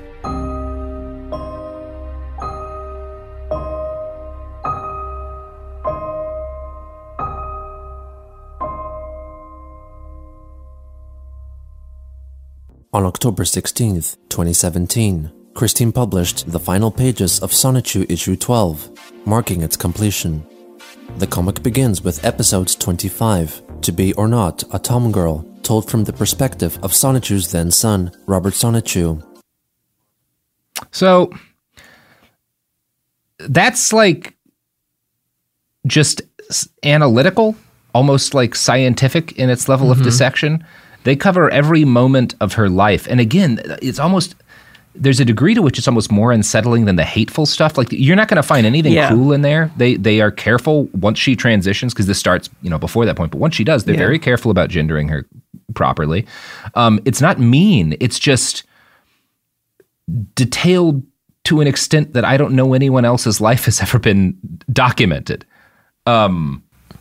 On October 16th, 2017, Christine published the final pages of Sonichu issue 12, marking its completion. The comic begins with episode 25, To Be or Not a Tom Girl, told from the perspective of Sonichu's then son, Robert Sonichu. So, that's just analytical, almost scientific in its level of dissection. They cover every moment of her life. And again, it's almost, there's a degree to which it's almost more unsettling than the hateful stuff. Like, you're not going to find anything cool in there. They are careful once she transitions, because this starts, before that point. But once she does, they're very careful about gendering her properly. It's not mean. It's just detailed to an extent that I don't know anyone else's life has ever been documented. And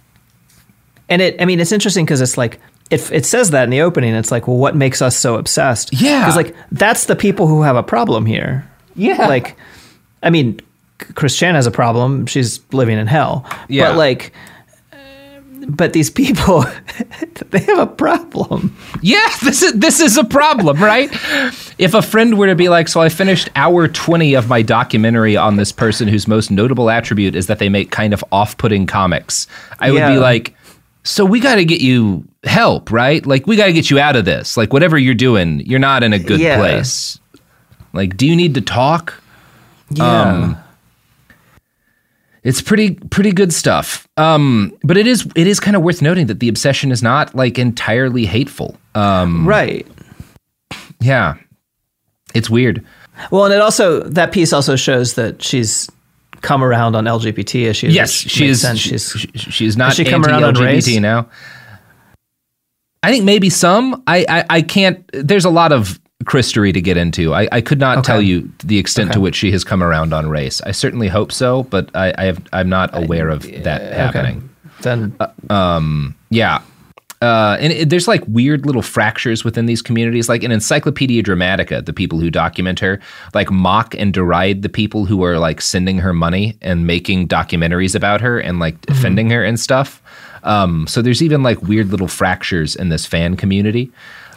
it's interesting because it's like, it says that in the opening. It's like, well, what makes us so obsessed? Yeah. Because like, that's the people who have a problem here. Yeah. Like, Chris Chan has a problem. She's living in hell. Yeah. But like, but these people, they have a problem. Yeah, this is a problem, right? If a friend were to be like, so I finished hour 20 of my documentary on this person whose most notable attribute is that they make kind of off-putting comics, I would be like, so we got to get you help, right? Like, we got to get you out of this. Like, whatever you're doing, you're not in a good place. Like, do you need to talk? Yeah. It's pretty good stuff. But it is kind of worth noting that the obsession is not like entirely hateful. Right. Yeah. It's weird. Well, and that piece also shows that she's come around on LGBT issues. Yes, she's not anti-LGBT now. I think maybe some. I can't. There's a lot of Christery to get into. I could not tell you the extent to which she has come around on race. I certainly hope so, but I'm not aware of that happening. Then, yeah. And there's like weird little fractures within these communities. Like in Encyclopedia Dramatica, the people who document her like mock and deride the people who are like sending her money and making documentaries about her and like defending her and stuff. So there's even like weird little fractures in this fan community.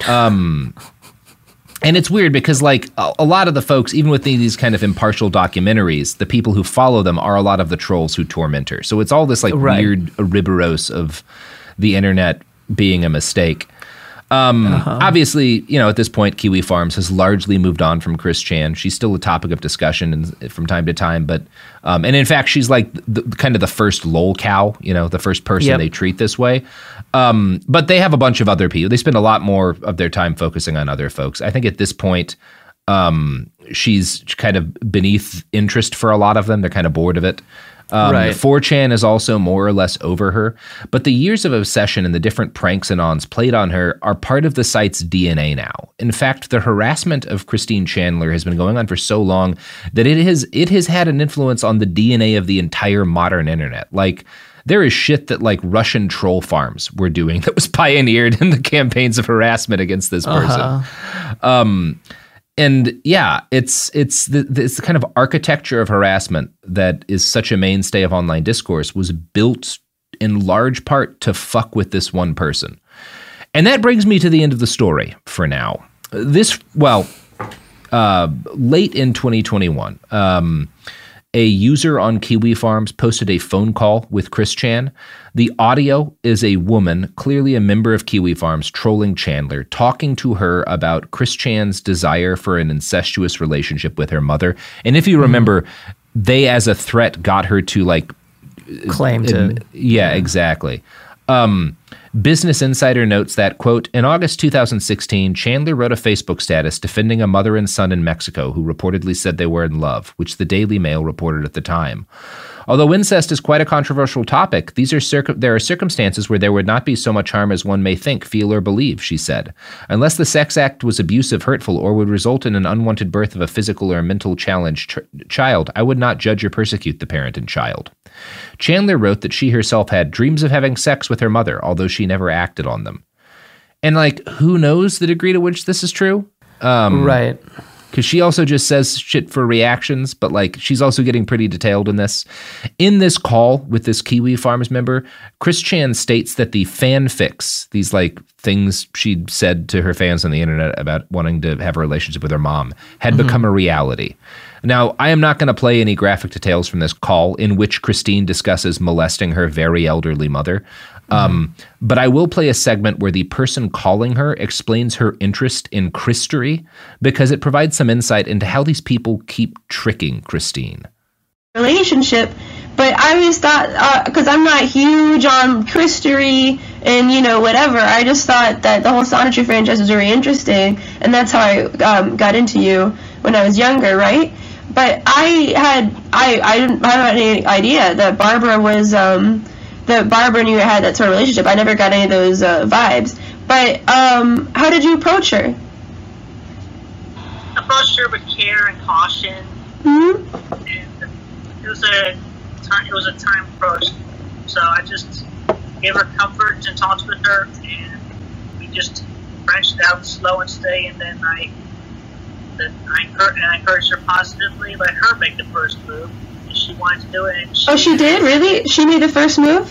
And it's weird because like a lot of the folks, even with these kind of impartial documentaries, the people who follow them are a lot of the trolls who torment her. So it's all this like weird Ouroboros of the internet being a mistake. Obviously, at this point, Kiwi Farms has largely moved on from Chris Chan. She's still a topic of discussion from time to time, but and in fact, she's like kind of the first lol cow, the first person they treat this way. But they have a bunch of other people. They spend a lot more of their time focusing on other folks. I think at this point, she's kind of beneath interest for a lot of them. They're kind of bored of it. 4chan is also more or less over her, but the years of obsession and the different pranks and ons played on her are part of the site's DNA now. In fact, the harassment of Christine Chandler has been going on for so long that it has had an influence on the DNA of the entire modern internet. Like, there is shit that like Russian troll farms were doing that was pioneered in the campaigns of harassment against this person. And yeah, it's the kind of architecture of harassment that is such a mainstay of online discourse was built in large part to fuck with this one person. And that brings me to the end of the story for now. Late in 2021, a user on Kiwi Farms posted a phone call with Chris Chan. The audio is a woman, clearly a member of Kiwi Farms, trolling Chandler, talking to her about Chris Chan's desire for an incestuous relationship with her mother. And if you remember, they as a threat got her to like claim to. Yeah, exactly. Business Insider notes that, quote, in August 2016, Chandler wrote a Facebook status defending a mother and son in Mexico who reportedly said they were in love, which the Daily Mail reported at the time. Although incest is quite a controversial topic, there are circumstances where there would not be so much harm as one may think, feel, or believe, she said. Unless the sex act was abusive, hurtful, or would result in an unwanted birth of a physical or mental challenged child, I would not judge or persecute the parent and child. Chandler wrote that she herself had dreams of having sex with her mother, although she never acted on them. And like, who knows the degree to which this is true? Right. Because she also just says shit for reactions, but like she's also getting pretty detailed in this. In this call with this Kiwi Farms member, Chris Chan states that the fanfics, these like things she'd said to her fans on the internet about wanting to have a relationship with her mom, had become a reality. Now, I am not going to play any graphic details from this call in which Christine discusses molesting her very elderly mother. But I will play a segment where the person calling her explains her interest in Christery because it provides some insight into how these people keep tricking Christine. Relationship, but I always thought, because I'm not huge on Christery and, whatever, I just thought that the whole Sonetry franchise was very interesting, and that's how I got into you. when I was younger, right? But I didn't have any idea that Barbara was that Barbara and you had that sort of relationship. I never got any of those vibes. But how did you approach her? I approached her with care and caution. Mm-hmm. And it was a time approach. So I just gave her comfort and talked with her, and we just branched out slow and steady. And then I encouraged her positively. Let her make the first move. She wanted to do it. And she did? Really? She made the first move?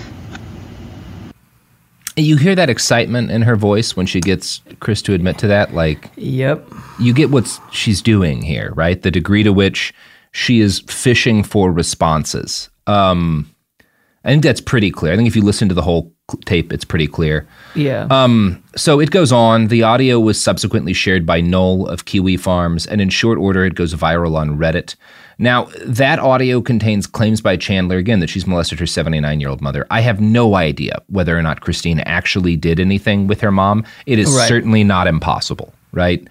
You hear that excitement in her voice when she gets Chris to admit to that. Like, yep. You get what she's doing here, right? The degree to which she is fishing for responses. I think that's pretty clear. I think if you listen to the whole tape, it's pretty clear. Yeah. So it goes on. The audio was subsequently shared by Noel of Kiwi Farms, and in short order, it goes viral on Reddit. Now, that audio contains claims by Chandler, again, that she's molested her 79-year-old mother. I have no idea whether or not Christine actually did anything with her mom. It is certainly not impossible, right?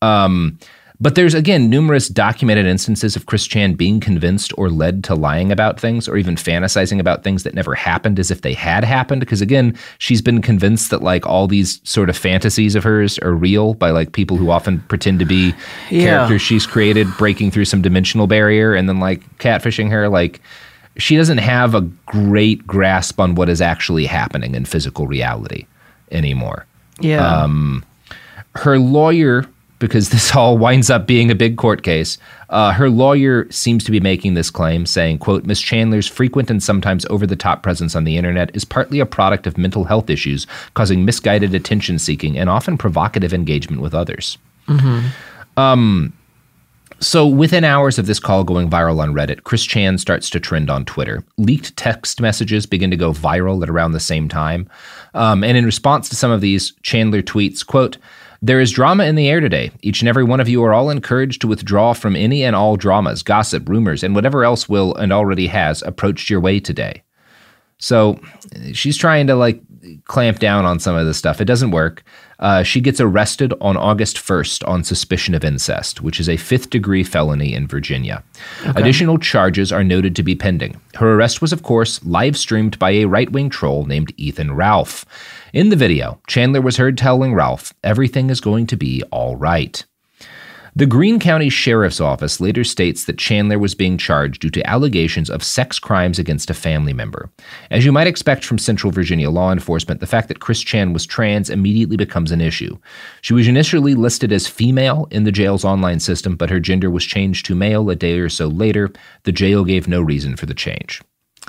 But there's, again, numerous documented instances of Chris Chan being convinced or led to lying about things or even fantasizing about things that never happened as if they had happened. Because, again, she's been convinced that, like, all these sort of fantasies of hers are real by, like, people who often pretend to be characters she's created, breaking through some dimensional barrier and then, like, catfishing her. Like, she doesn't have a great grasp on what is actually happening in physical reality anymore. Yeah. Her lawyer, because this all winds up being a big court case, her lawyer seems to be making this claim, saying, quote, Ms. Chandler's frequent and sometimes over-the-top presence on the internet is partly a product of mental health issues, causing misguided attention-seeking and often provocative engagement with others. Mm-hmm. So within hours of this call going viral on Reddit, Chris Chan starts to trend on Twitter. Leaked text messages begin to go viral at around the same time. And in response to some of these, Chandler tweets, quote, there is drama in the air today. Each and every one of you are all encouraged to withdraw from any and all dramas, gossip, rumors, and whatever else will and already has approached your way today. So she's trying to, like, clamp down on some of this stuff. It doesn't work. She gets arrested on August 1st on suspicion of incest, which is a 5th-degree felony in Virginia. Okay. Additional charges are noted to be pending. Her arrest was, of course, live-streamed by a right-wing troll named Ethan Ralph. In the video, Chandler was heard telling Ralph, everything is going to be all right. The Greene County Sheriff's Office later states that Chandler was being charged due to allegations of sex crimes against a family member. As you might expect from Central Virginia law enforcement, the fact that Chris Chan was trans immediately becomes an issue. She was initially listed as female in the jail's online system, but her gender was changed to male a day or so later. The jail gave no reason for the change.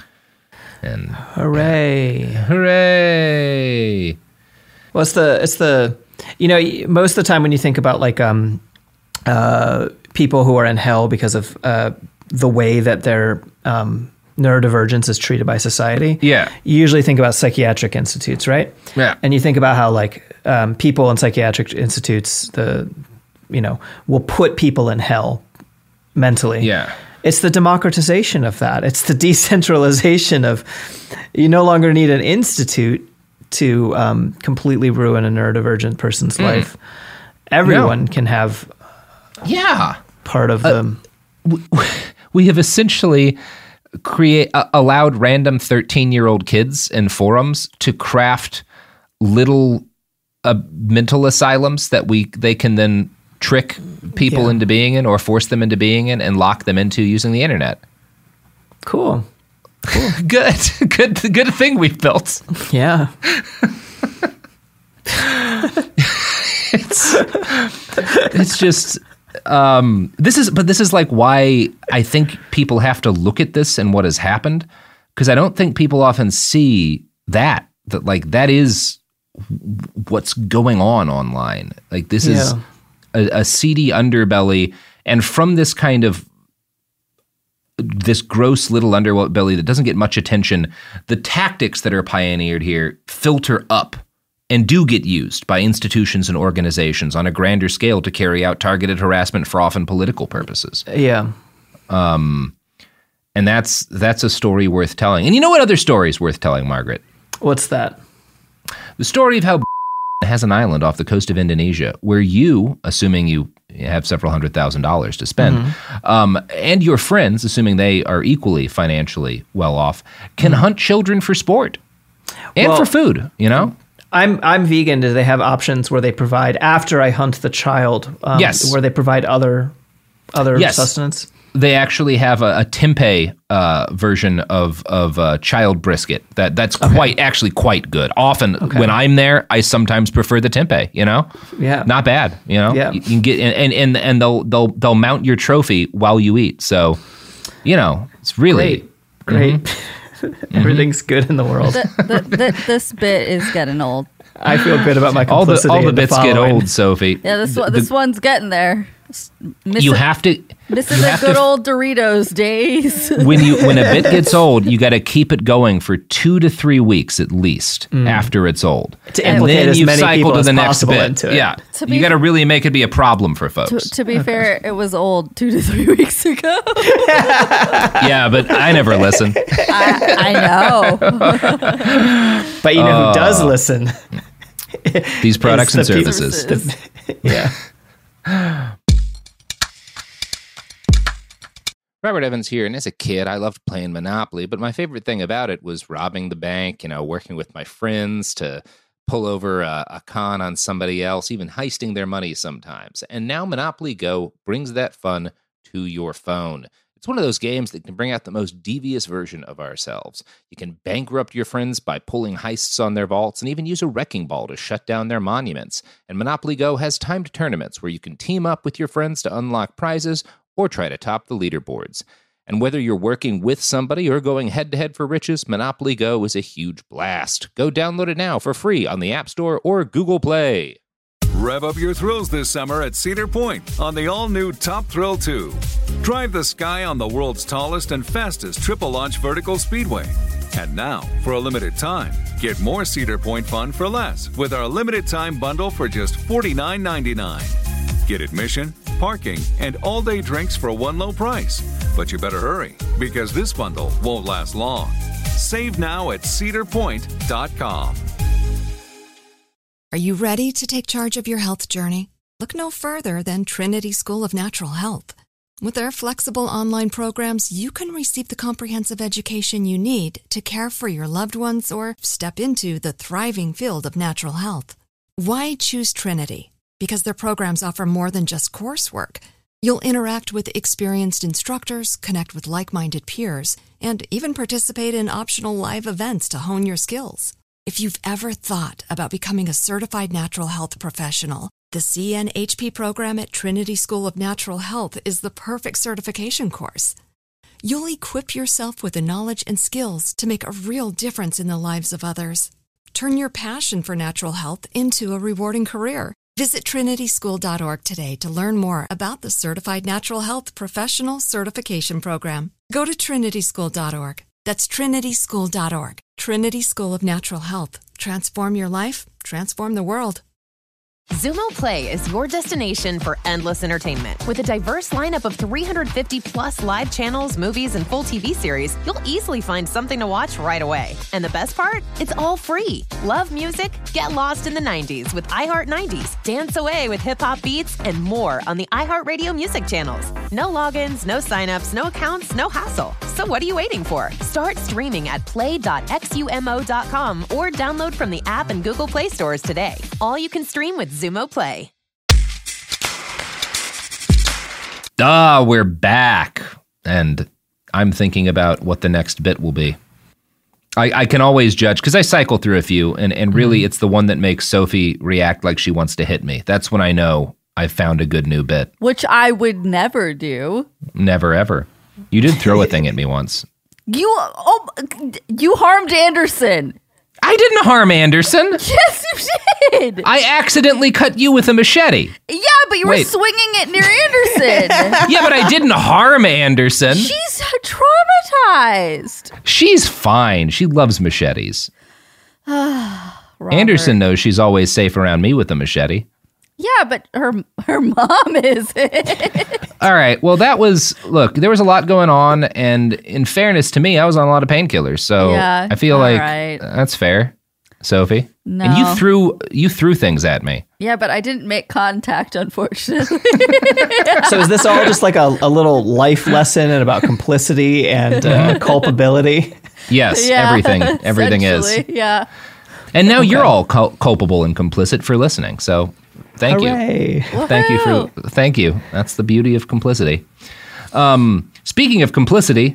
And hooray. Hooray. Well, it's the, you know, most of the time when you think about, like, people who are in hell because of the way that their neurodivergence is treated by society. Yeah. You usually think about psychiatric institutes, right? Yeah. And you think about how, like, people in psychiatric institutes, will put people in hell mentally. Yeah. It's the democratization of that. It's the decentralization of, you no longer need an institute to completely ruin a neurodivergent person's life. Everyone can have part of them. We have essentially allowed random 13-year-old kids in forums to craft little mental asylums that they can then trick people into being in or force them into being in and lock them into using the internet. Cool. Good thing we've built. Yeah. It's just this is like why I think people have to look at this and what has happened, because I don't think people often see that like that is what's going on online. Like this is a seedy underbelly, and from this kind of this gross little underbelly that doesn't get much attention, the tactics that are pioneered here filter up and do get used by institutions and organizations on a grander scale to carry out targeted harassment for often political purposes. Yeah. And that's a story worth telling. And you know what other story is worth telling, Margaret? What's that? The story of how has an island off the coast of Indonesia where you, assuming you have several $100,000 to spend. And your friends, assuming they are equally financially well off, can hunt children for sport and for food, you know? I'm vegan. Do they have options where they provide, after I hunt the child, yes, where they provide other sustenance? They actually have a tempeh version of child brisket that's quite good. Often when I'm there, I sometimes prefer the tempeh. You know, not bad. You know, you can get and they'll mount your trophy while you eat. So, you know, it's really great. Everything's good in the world. This bit is getting old. I feel good about my complicity. All the bits get old, Sophie. Yeah, this one's getting there. You have to. Missing the good old Doritos days. When a bit gets old, you got to keep it going for 2 to 3 weeks at least after it's old, and then you cycle to the next bit. Into it. Yeah, you got to really make it be a problem for folks. To be fair, it was old 2 to 3 weeks ago. Yeah, but I never listen. I know. But you know who does listen? These products and services. Robert Evans here, and as a kid, I loved playing Monopoly, but my favorite thing about it was robbing the bank, working with my friends to pull over a con on somebody else, even heisting their money sometimes. And now Monopoly Go brings that fun to your phone. It's one of those games that can bring out the most devious version of ourselves. You can bankrupt your friends by pulling heists on their vaults and even use a wrecking ball to shut down their monuments. And Monopoly Go has timed tournaments where you can team up with your friends to unlock prizes or try to top the leaderboards. And whether you're working with somebody or going head-to-head for riches, Monopoly Go is a huge blast. Go download it now for free on the App Store or Google Play. Rev up your thrills this summer at Cedar Point on the all-new Top Thrill 2. Drive the sky on the world's tallest and fastest triple-launch vertical speedway. And now, for a limited time, get more Cedar Point fun for less with our limited-time bundle for just $49.99. Get admission, parking, and all-day drinks for one low price. But you better hurry, because this bundle won't last long. Save now at cedarpoint.com. Are you ready to take charge of your health journey? Look no further than Trinity School of Natural Health. With their flexible online programs, you can receive the comprehensive education you need to care for your loved ones or step into the thriving field of natural health. Why choose Trinity? Because their programs offer more than just coursework. You'll interact with experienced instructors, connect with like-minded peers, and even participate in optional live events to hone your skills. If you've ever thought about becoming a certified natural health professional, the CNHP program at Trinity School of Natural Health is the perfect certification course. You'll equip yourself with the knowledge and skills to make a real difference in the lives of others. Turn your passion for natural health into a rewarding career. Visit trinityschool.org today to learn more about the Certified Natural Health Professional Certification Program. Go to trinityschool.org. That's trinityschool.org. Trinity School of Natural Health. Transform your life, transform the world. Zumo Play is your destination for endless entertainment. With a diverse lineup of 350 plus live channels, movies, and full TV series, you'll easily find something to watch right away. And the best part? It's all free. Love music? Get lost in the 90s with iHeart 90s, dance away with hip-hop beats, and more on the iHeartRadio music channels. No logins, no signups, no accounts, no hassle. So what are you waiting for? Start streaming at play.xumo.com or download from the app and Google Play stores today. All you can stream with Zumo Play. We're back. And I'm thinking about what the next bit will be. I can always judge, because I cycle through a few, and really it's the one that makes Sophie react like she wants to hit me. That's when I know I've found a good new bit. Which I would never do. Never, ever. You did throw a thing at me once. You harmed Anderson. I didn't harm Anderson. Yes, you did. I accidentally cut you with a machete. Yeah, but you were swinging it near Anderson. Yeah, but I didn't harm Anderson. She's traumatized. She's fine. She loves machetes. Anderson knows she's always safe around me with a machete. Yeah, but her mom isn't. All right. Well, there was a lot going on, and in fairness to me, I was on a lot of painkillers, so yeah, I feel like that's fair. Sophie? No. And you threw things at me. Yeah, but I didn't make contact, unfortunately. So is this all just like a little life lesson about complicity and culpability? Yes, everything is. Yeah. And now you're all culpable and complicit for listening. So thank you. Thank you. That's the beauty of complicity. Speaking of complicity,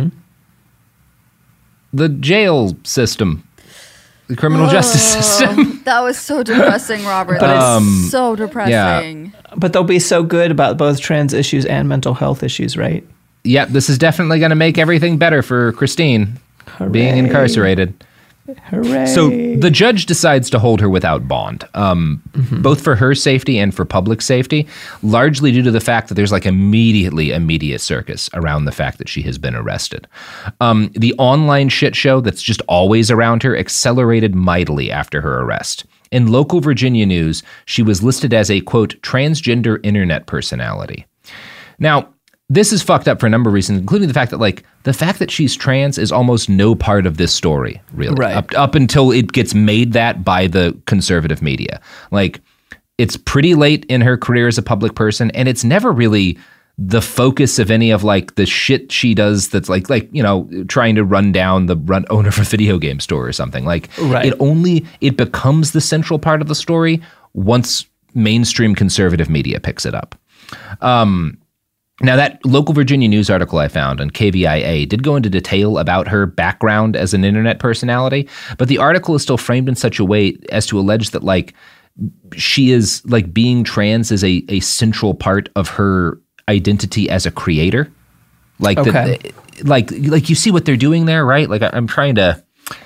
the jail system, the criminal justice system. That was so depressing, Robert. That is so depressing. Yeah. But they'll be so good about both trans issues and mental health issues, right? Yep, this is definitely going to make everything better for Christine being incarcerated. Hooray. So the judge decides to hold her without bond, both for her safety and for public safety, largely due to the fact that there's like a media circus around the fact that she has been arrested. The online shit show that's just always around her accelerated mightily after her arrest. In local Virginia news, she was listed as a, quote, transgender internet personality. Now, this is fucked up for a number of reasons, including the fact that, like, the fact that she's trans is almost no part of this story, really. Right. Up until it gets made that by the conservative media. Like, it's pretty late in her career as a public person, and it's never really the focus of any of, like, the shit she does that's, like you know, trying to run down the owner of a video game store or something. Like, it becomes the central part of the story once mainstream conservative media picks it up. Now, that local Virginia news article I found on KVIA did go into detail about her background as an internet personality, but the article is still framed in such a way as to allege that, like, she is, like, being trans is a central part of her identity as a creator. Like, like you see what they're doing there, right? Like, I'm trying to,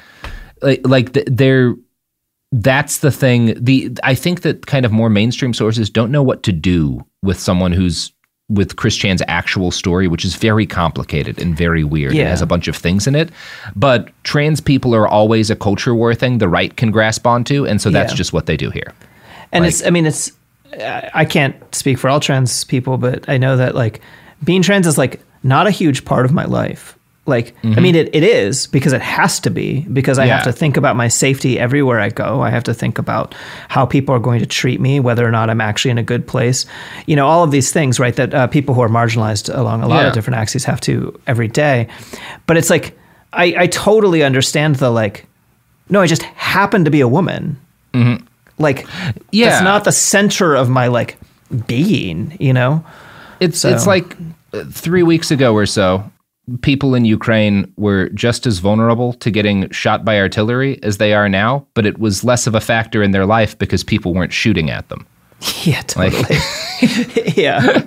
that's the thing. I think that kind of more mainstream sources don't know what to do with someone who's with Chris Chan's actual story, which is very complicated and very weird. Yeah. It has a bunch of things in it. But trans people are always a culture war thing the right can grasp onto, and so that's just what they do here. And I can't speak for all trans people, but I know that, like, being trans is, like, not a huge part of my life. Like, I mean, it is, because it has to be, because I have to think about my safety everywhere I go. I have to think about how people are going to treat me, whether or not I'm actually in a good place. You know, all of these things, right, that people who are marginalized along a lot of different axes have to every day. But it's like, I totally understand the, like, no, I just happen to be a woman. Like, that's not the center of my, like, being, you know? It's like 3 weeks ago or so, people in Ukraine were just as vulnerable to getting shot by artillery as they are now, but it was less of a factor in their life because people weren't shooting at them. Yeah, totally. Yeah.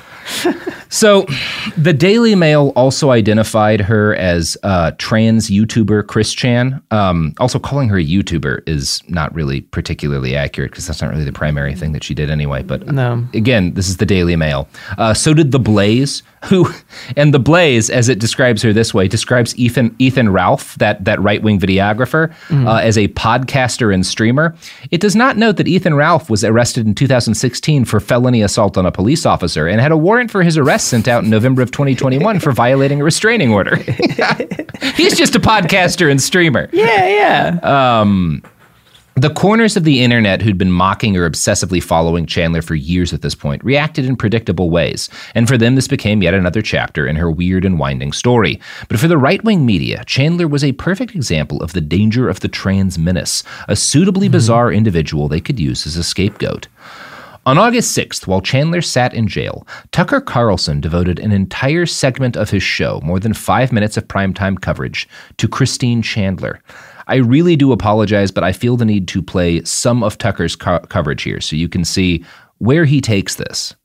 So the Daily Mail also identified her as trans YouTuber Chris Chan. Also, calling her a YouTuber is not really particularly accurate because that's not really the primary thing that she did anyway. But again, this is the Daily Mail. So did The Blaze, and The Blaze, as it describes her this way, describes Ethan Ralph, that right-wing videographer, as a podcaster and streamer. It does not note that Ethan Ralph was arrested in 2016 for felony assault on a police officer and had a warrant for his arrest sent out in November of 2021 for violating a restraining order. He's just a podcaster and streamer. Yeah. The corners of the internet who'd been mocking or obsessively following Chandler for years at this point reacted in predictable ways, and for them this became yet another chapter in her weird and winding story. But for the right-wing media, Chandler was a perfect example of the danger of the trans menace, a suitably bizarre individual they could use as a scapegoat. On August 6th, while Chandler sat in jail, Tucker Carlson devoted an entire segment of his show, more than 5 minutes of primetime coverage, to Christine Chandler. I really do apologize, but I feel the need to play some of Tucker's coverage here so you can see where he takes this.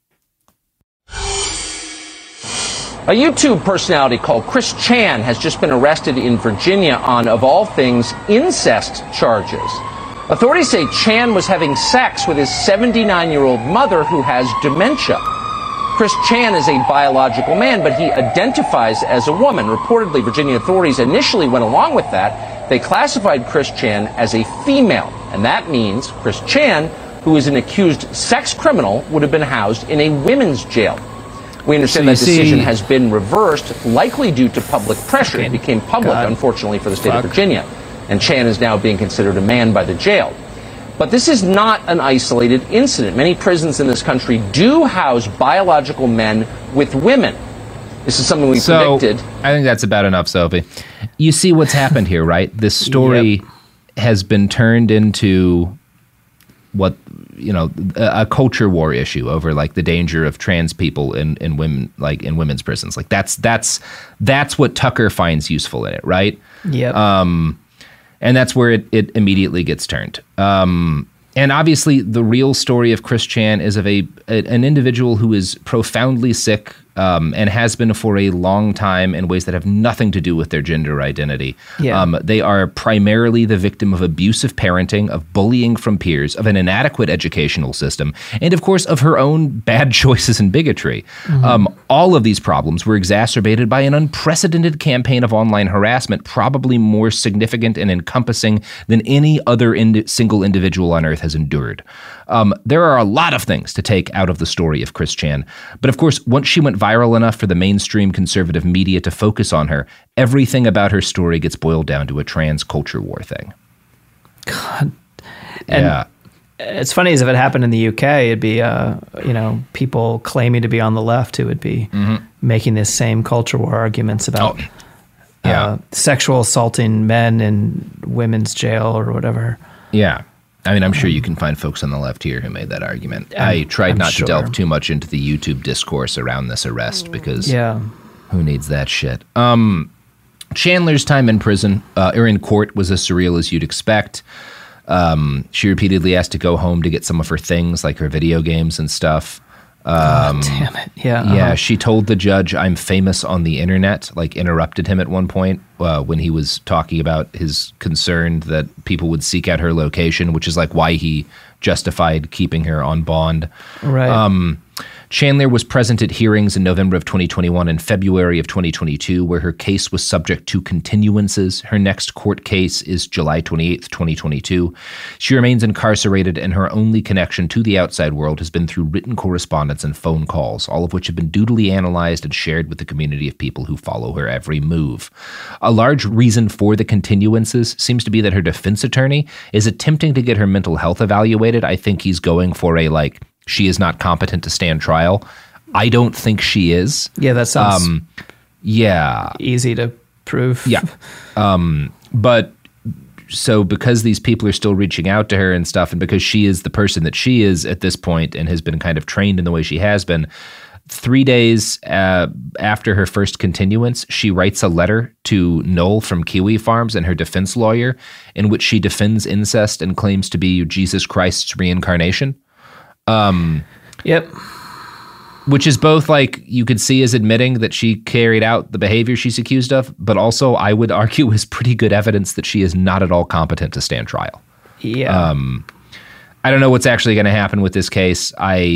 A YouTube personality called Chris Chan has just been arrested in Virginia on, of all things, incest charges. Authorities say Chan was having sex with his 79-year-old mother who has dementia. Chris Chan is a biological man, but he identifies as a woman. Reportedly, Virginia authorities initially went along with that. They classified Chris Chan as a female, and that means Chris Chan, who is an accused sex criminal, would have been housed in a women's jail. We understand that decision has been reversed, likely due to public pressure. It became public, unfortunately, for the state of Virginia. and Chan is now being considered a man by the jail. But this is not an isolated incident. Many prisons in this country do house biological men with women. This is something we predicted. I think that's about enough, Sophie. You see what's happened here, right? This story has been turned into what, a culture war issue over like the danger of trans people in women, like in women's prisons. Like that's what Tucker finds useful in it, right? Yeah. And that's where it immediately gets turned. And obviously, the real story of Chris Chan is of an individual who is profoundly sick and has been for a long time in ways that have nothing to do with their gender identity. Yeah. They are primarily the victim of abusive parenting, of bullying from peers, of an inadequate educational system, and of course, of her own bad choices and bigotry. Mm-hmm. All of these problems were exacerbated by an unprecedented campaign of online harassment, probably more significant and encompassing than any other single individual on Earth has endured. There are a lot of things to take out of the story of Chris Chan, but of course, once she went viral enough for the mainstream conservative media to focus on her, everything about her story gets boiled down to a trans culture war thing. God. And it's funny, as if it happened in the UK, it'd be, people claiming to be on the left who would be making this same culture war arguments about sexual assaulting men in women's jail or whatever. Yeah. I mean, I'm sure you can find folks on the left here who made that argument. I tried not to delve too much into the YouTube discourse around this arrest because who needs that shit? Chandler's time in prison or in court was as surreal as you'd expect. She repeatedly asked to go home to get some of her things, like her video games and stuff. God damn it. Yeah. Yeah. She told the judge, "I'm famous on the internet," like interrupted him at one point when he was talking about his concern that people would seek out her location, which is like why he justified keeping her on bond. Right. Chandler was present at hearings in November of 2021 and February of 2022, where her case was subject to continuances. Her next court case is July 28th, 2022. She remains incarcerated, and her only connection to the outside world has been through written correspondence and phone calls, all of which have been dutifully analyzed and shared with the community of people who follow her every move. A large reason for the continuances seems to be that her defense attorney is attempting to get her mental health evaluated. I think he's going for a, she is not competent to stand trial. I don't think she is. Yeah, that sounds easy to prove. Yeah. But so because these people are still reaching out to her and stuff, and because she is the person that she is at this point and has been kind of trained in the way she has been, 3 days after her first continuance, she writes a letter to Noel from Kiwi Farms and her defense lawyer in which she defends incest and claims to be Jesus Christ's reincarnation. Yep. Which is both you could see as admitting that she carried out the behavior she's accused of, but also I would argue is pretty good evidence that she is not at all competent to stand trial. Yeah. I don't know what's actually going to happen with this case.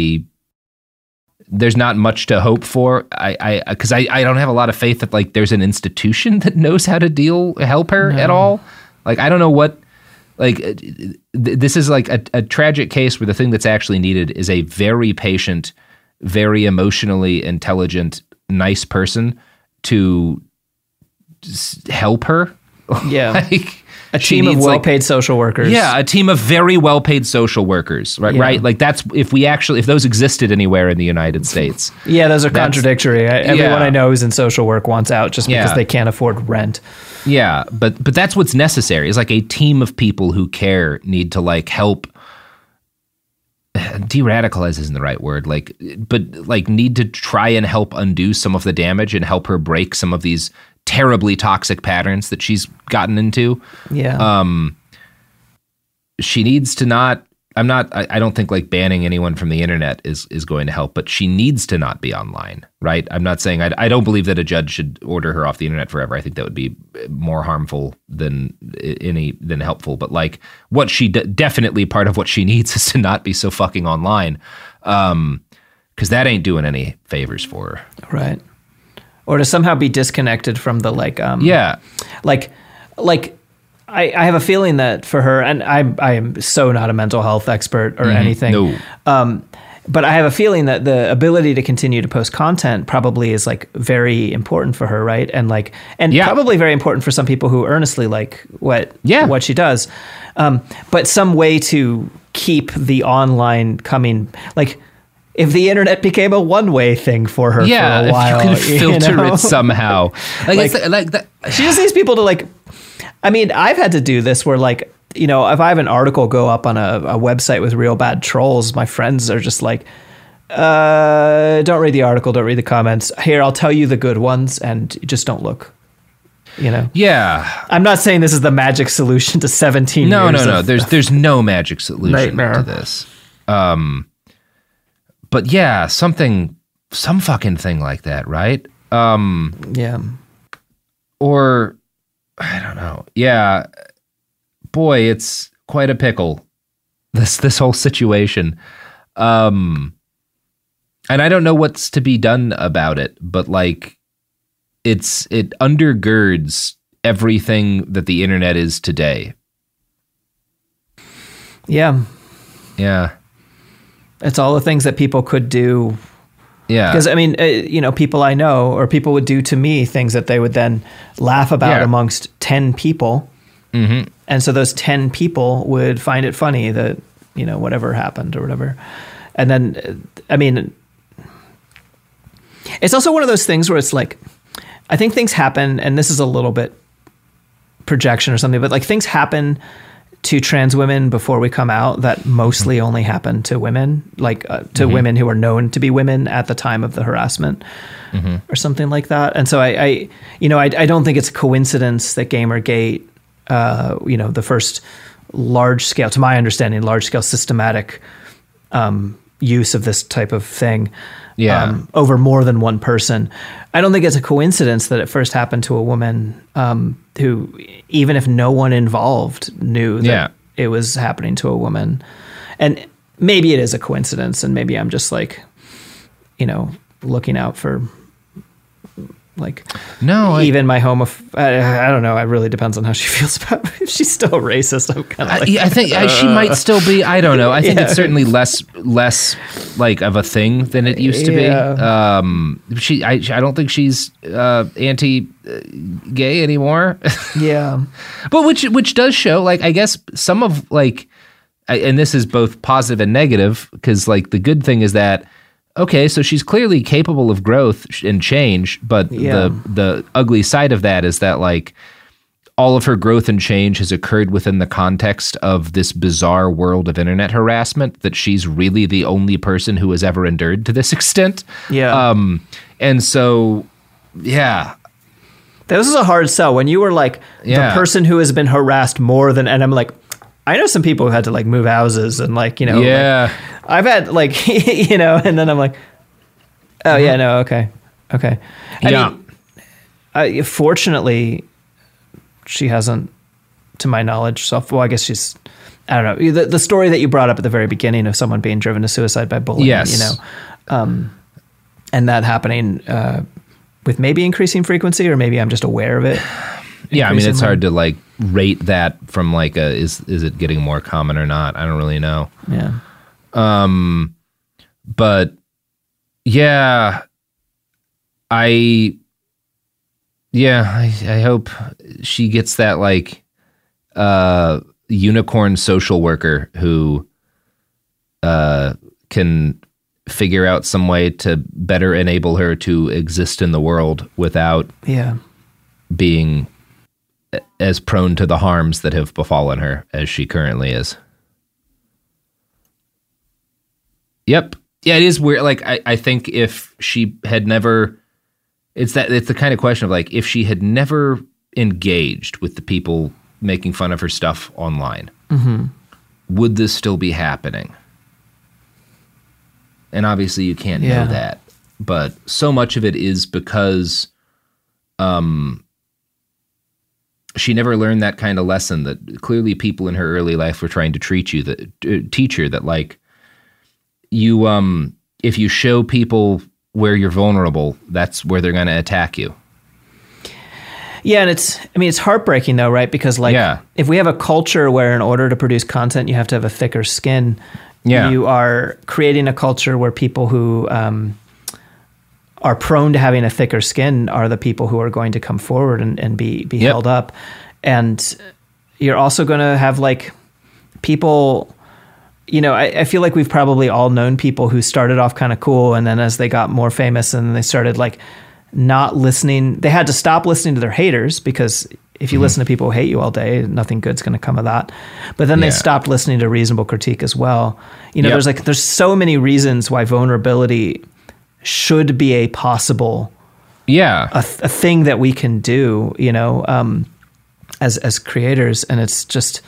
There's not much to hope for. Because I don't have a lot of faith that there's an institution that knows how to help her at all. I don't know what. This is a tragic case where the thing that's actually needed is a very patient, very emotionally intelligent, nice person to help her. Yeah. A team of well-paid social workers. Yeah, a team of very well-paid social workers, right? Yeah. Right? That's if those existed anywhere in the United States. Yeah, those are contradictory. Everyone I know who's in social work wants out just because they can't afford rent. Yeah, but that's what's necessary. Is a team of people who care need to help. De-radicalize isn't the right word. Need to try and help undo some of the damage and help her break some of these terribly toxic patterns that she's gotten into. Yeah. She needs to not. I don't think banning anyone from the internet is going to help, but she needs to not be online, right? I'm not saying I don't believe that a judge should order her off the internet forever. I think that would be more harmful than helpful. But what she definitely part of what she needs is to not be so fucking online, because that ain't doing any favors for her. Right. Or to somehow be disconnected from the I have a feeling that for her, and I am so not a mental health expert or anything. No. but I have a feeling that the ability to continue to post content probably is like very important for her, right? And like, probably very important for some people who earnestly like what she does. But some way to keep the online coming, like if the internet became a one-way thing for her for a while, if you could filter it somehow. Like that. She just needs people to like, I mean, I've had to do this where like, you know, if I have an article go up on a website with real bad trolls, my friends are just like, don't read the article, don't read the comments. Here, I'll tell you the good ones and just don't look, you know? Yeah. I'm not saying this is the magic solution to 17 years. No. There's no magic solution to this. But yeah, some fucking thing like that, right? Yeah. Or, I don't know. Yeah. Boy, it's quite a pickle, this whole situation. And I don't know what's to be done about it, but like it undergirds everything that the internet is today. Yeah. Yeah. It's all the things that people could do. Yeah. Because I mean, you know, people I know or people would do to me things that they would then laugh about amongst 10 people. Mm-hmm. And so those 10 people would find it funny that, you know, whatever happened or whatever. And then, I mean, it's also one of those things where it's like, I think things happen, and this is a little bit projection or something, but like things happen to trans women before we come out that mostly only happen to women, like to women who are known to be women at the time of the harassment or something like that. And so I don't think it's a coincidence that Gamergate, you know, the first large scale, to my understanding, large scale systematic use of this type of thing over more than one person. I don't think it's a coincidence that it first happened to a woman who, even if no one involved knew that it was happening to a woman. And maybe it is a coincidence, and maybe I'm just like, you know, looking out for like, even my I don't know. It really depends on how she feels about it. If she's still rasi I'm kind of like, I think she might still be. I don't know. I think it's certainly less like of a thing than it used to be. I don't think she's anti-gay anymore. Yeah, but which does show, like, I guess some of like, and this is both positive and negative, because like the good thing is that, okay, so she's clearly capable of growth and change, but the ugly side of that is that like all of her growth and change has occurred within the context of this bizarre world of internet harassment that she's really the only person who has ever endured to this extent. Yeah. And so, yeah. This is a hard sell when you were like the person who has been harassed more than, and I'm like, I know some people who had to like move houses and like, you know, like, I've had like, you know, and then I'm like, oh yeah, no. Okay. I mean, fortunately she hasn't, to my knowledge. So, well, I guess she's, I don't know, the story that you brought up at the very beginning of someone being driven to suicide by bullying, you know, and that happening, with maybe increasing frequency, or maybe I'm just aware of it. Yeah, I mean, it's hard to like rate that from like is it getting more common or not? I don't really know. Yeah. But yeah, I hope she gets that like unicorn social worker who can figure out some way to better enable her to exist in the world without being as prone to the harms that have befallen her as she currently is. Yep. Yeah, it is weird. Like, I think if she had never, it's the kind of question of like, if she had never engaged with the people making fun of her stuff online, would this still be happening? And obviously you can't know that, but so much of it is because she never learned that kind of lesson that clearly people in her early life were trying to teach her that like you, if you show people where you're vulnerable, that's where they're going to attack you. Yeah. And it's heartbreaking though, right? Because like, if we have a culture where in order to produce content, you have to have a thicker skin, Yeah. You are creating a culture where people who are prone to having a thicker skin are the people who are going to come forward and be held up. And you're also going to have like people, you know, I feel like we've probably all known people who started off kind of cool, and then as they got more famous and they started like not listening, they had to stop listening to their haters, because if you listen to people who hate you all day, nothing good's going to come of that. But then they stopped listening to reasonable critique as well. You know, there's so many reasons why vulnerability should be a possible, a thing that we can do, you know, as creators. And it's just,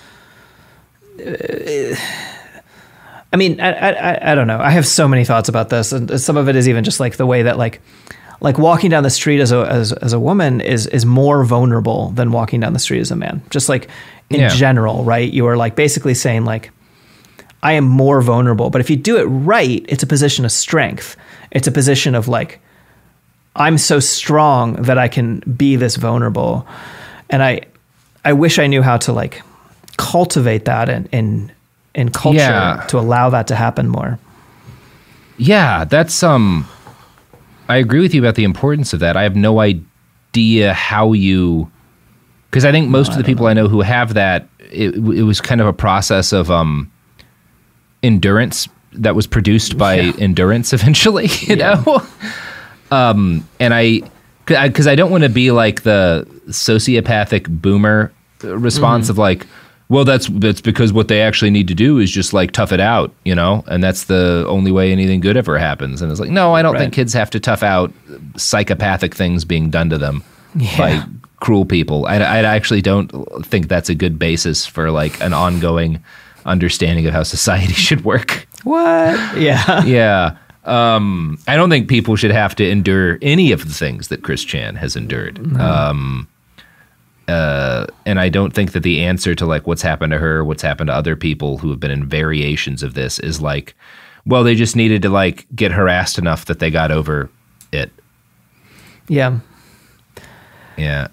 I mean, I don't know. I have so many thoughts about this, and some of it is even just like the way that like walking down the street as a woman is more vulnerable than walking down the street as a man. Just like in general, right? You are like basically saying like, I am more vulnerable, but if you do it right, it's a position of strength. It's a position of like, I'm so strong that I can be this vulnerable. And I wish I knew how to like cultivate that in culture to allow that to happen more. Yeah, that's I agree with you about the importance of that. I have no idea how you, because I think most of the people I know who have that, it was kind of a process of endurance that was produced by endurance eventually, you know? And because I don't want to be like the sociopathic boomer response of like, well, that's because what they actually need to do is just like tough it out, you know, and that's the only way anything good ever happens. And it's like, no, I don't think kids have to tough out psychopathic things being done to them by cruel people. I actually don't think that's a good basis for like an ongoing understanding of how society should work. What? Yeah. Yeah. I don't think people should have to endure any of the things that Chris Chan has endured. No. And I don't think that the answer to like what's happened to her, what's happened to other people who have been in variations of this is like, well, they just needed to like get harassed enough that they got over it. Yeah. Yeah.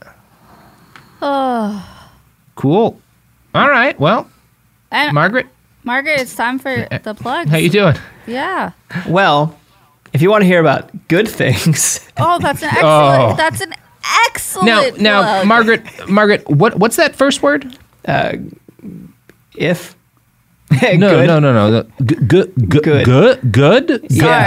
Oh. Cool. All right. Well, and Margaret, it's time for the plugs. How you doing? Yeah. Well, if you want to hear about good things. Oh, that's an excellent. That's an excellent. Now, Margaret, what's that first word? If. No. Good.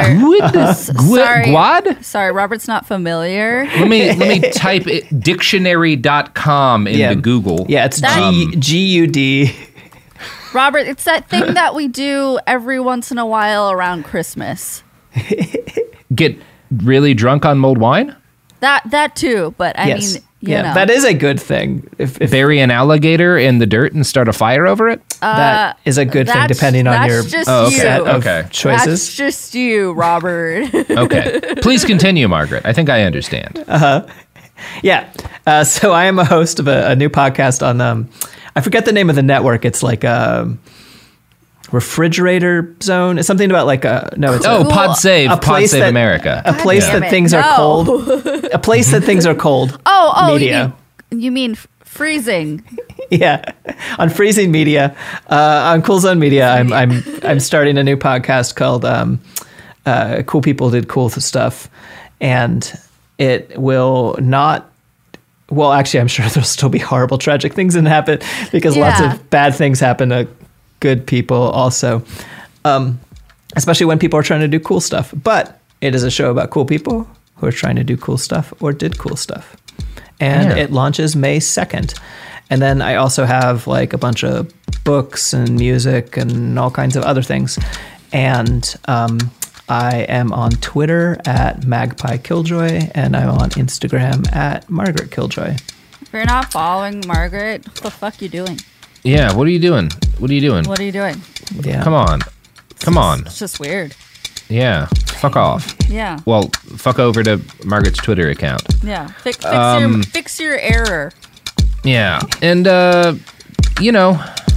Sorry. Sorry, Robert's not familiar. Let me type it, dictionary.com into Google. Yeah, it's GUD. Robert, it's that thing that we do every once in a while around Christmas. Get really drunk on mulled wine? That too, but I mean, you know. That is a good thing. If bury an alligator in the dirt and start a fire over it? That is a good thing, depending on your set of choices. That's just you, Robert. Okay. Please continue, Margaret. I think I understand. Yeah. So I am a host of a new podcast on, I forget the name of the network. It's like Refrigerator Zone. It's something about like PodSave. PodSave America. A place that things are cold. A place that things are cold. Media. You mean freezing? Yeah, on Freezing Media, on Cool Zone Media, I'm starting a new podcast called "Cool People Did Cool Stuff," and it will not. Well, actually, I'm sure there'll still be horrible, tragic things that happen because lots of bad things happen to good people also, especially when people are trying to do cool stuff. But it is a show about cool people who are trying to do cool stuff or did cool stuff. And it launches May 2nd. And then I also have like a bunch of books and music and all kinds of other things. And I am on Twitter at Magpie Killjoy, and I'm on Instagram at Margaret Killjoy. If you're not following Margaret, what the fuck you doing? Yeah, what are you doing? What are you doing? Yeah. Come on. It's just weird. Yeah. Fuck off. Yeah. Well, fuck over to Margaret's Twitter account. Yeah. Fix your error. Yeah. And, you know,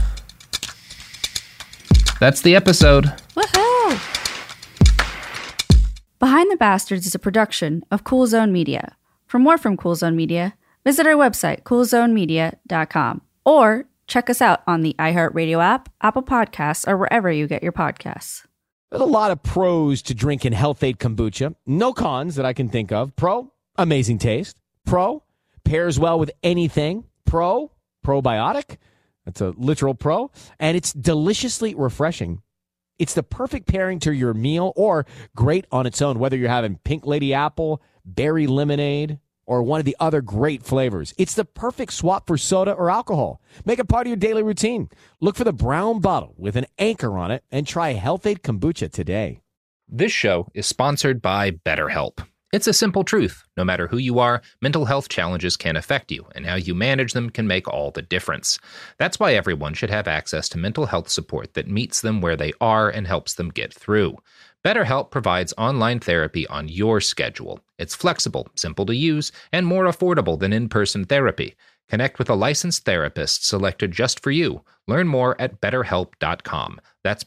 that's the episode. Woohoo! Behind the Bastards is a production of Cool Zone Media. For more from Cool Zone Media, visit our website, coolzonemedia.com, or Check us out on the iHeartRadio app, Apple Podcasts, or wherever you get your podcasts. There's a lot of pros to drinking Health-Ade kombucha. No cons that I can think of. Pro, amazing taste. Pro, pairs well with anything. Pro, probiotic. That's a literal pro. And it's deliciously refreshing. It's the perfect pairing to your meal or great on its own, whether you're having Pink Lady Apple, berry lemonade, or one of the other great flavors. It's the perfect swap for soda or alcohol. Make it part of your daily routine. Look for the brown bottle with an anchor on it and try Health-Ade kombucha today. This show is sponsored by BetterHelp. It's a simple truth. No matter who you are, mental health challenges can affect you, and how you manage them can make all the difference. That's why everyone should have access to mental health support that meets them where they are and helps them get through. BetterHelp provides online therapy on your schedule. It's flexible, simple to use, and more affordable than in-person therapy. Connect with a licensed therapist selected just for you. Learn more at BetterHelp.com. That's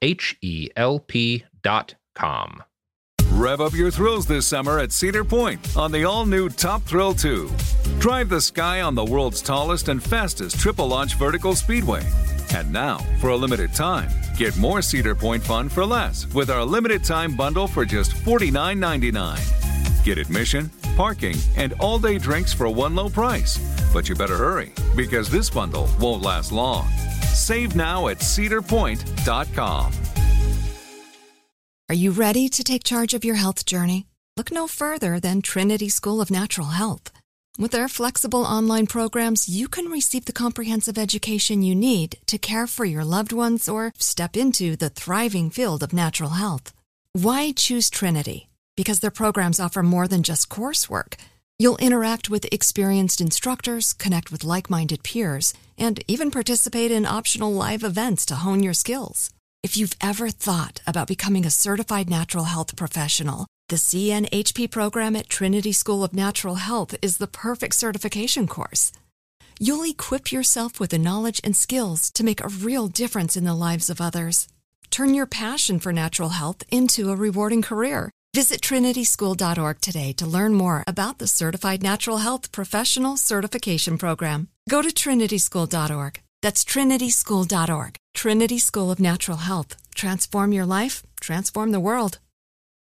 BetterHelp.com. Rev up your thrills this summer at Cedar Point on the all-new Top Thrill 2. Drive the sky on the world's tallest and fastest triple-launch vertical speedway. And now, for a limited time, get more Cedar Point fun for less with our limited-time bundle for just $49.99. Get admission, parking, and all-day drinks for one low price. But you better hurry, because this bundle won't last long. Save now at cedarpoint.com. Are you ready to take charge of your health journey? Look no further than Trinity School of Natural Health. With their flexible online programs, you can receive the comprehensive education you need to care for your loved ones or step into the thriving field of natural health. Why choose Trinity? Because their programs offer more than just coursework. You'll interact with experienced instructors, connect with like-minded peers, and even participate in optional live events to hone your skills. If you've ever thought about becoming a certified natural health professional, the CNHP program at Trinity School of Natural Health is the perfect certification course. You'll equip yourself with the knowledge and skills to make a real difference in the lives of others. Turn your passion for natural health into a rewarding career. Visit trinityschool.org today to learn more about the Certified Natural Health Professional Certification Program. Go to trinityschool.org. That's trinityschool.org. Trinity School of Natural Health. Transform your life, transform the world.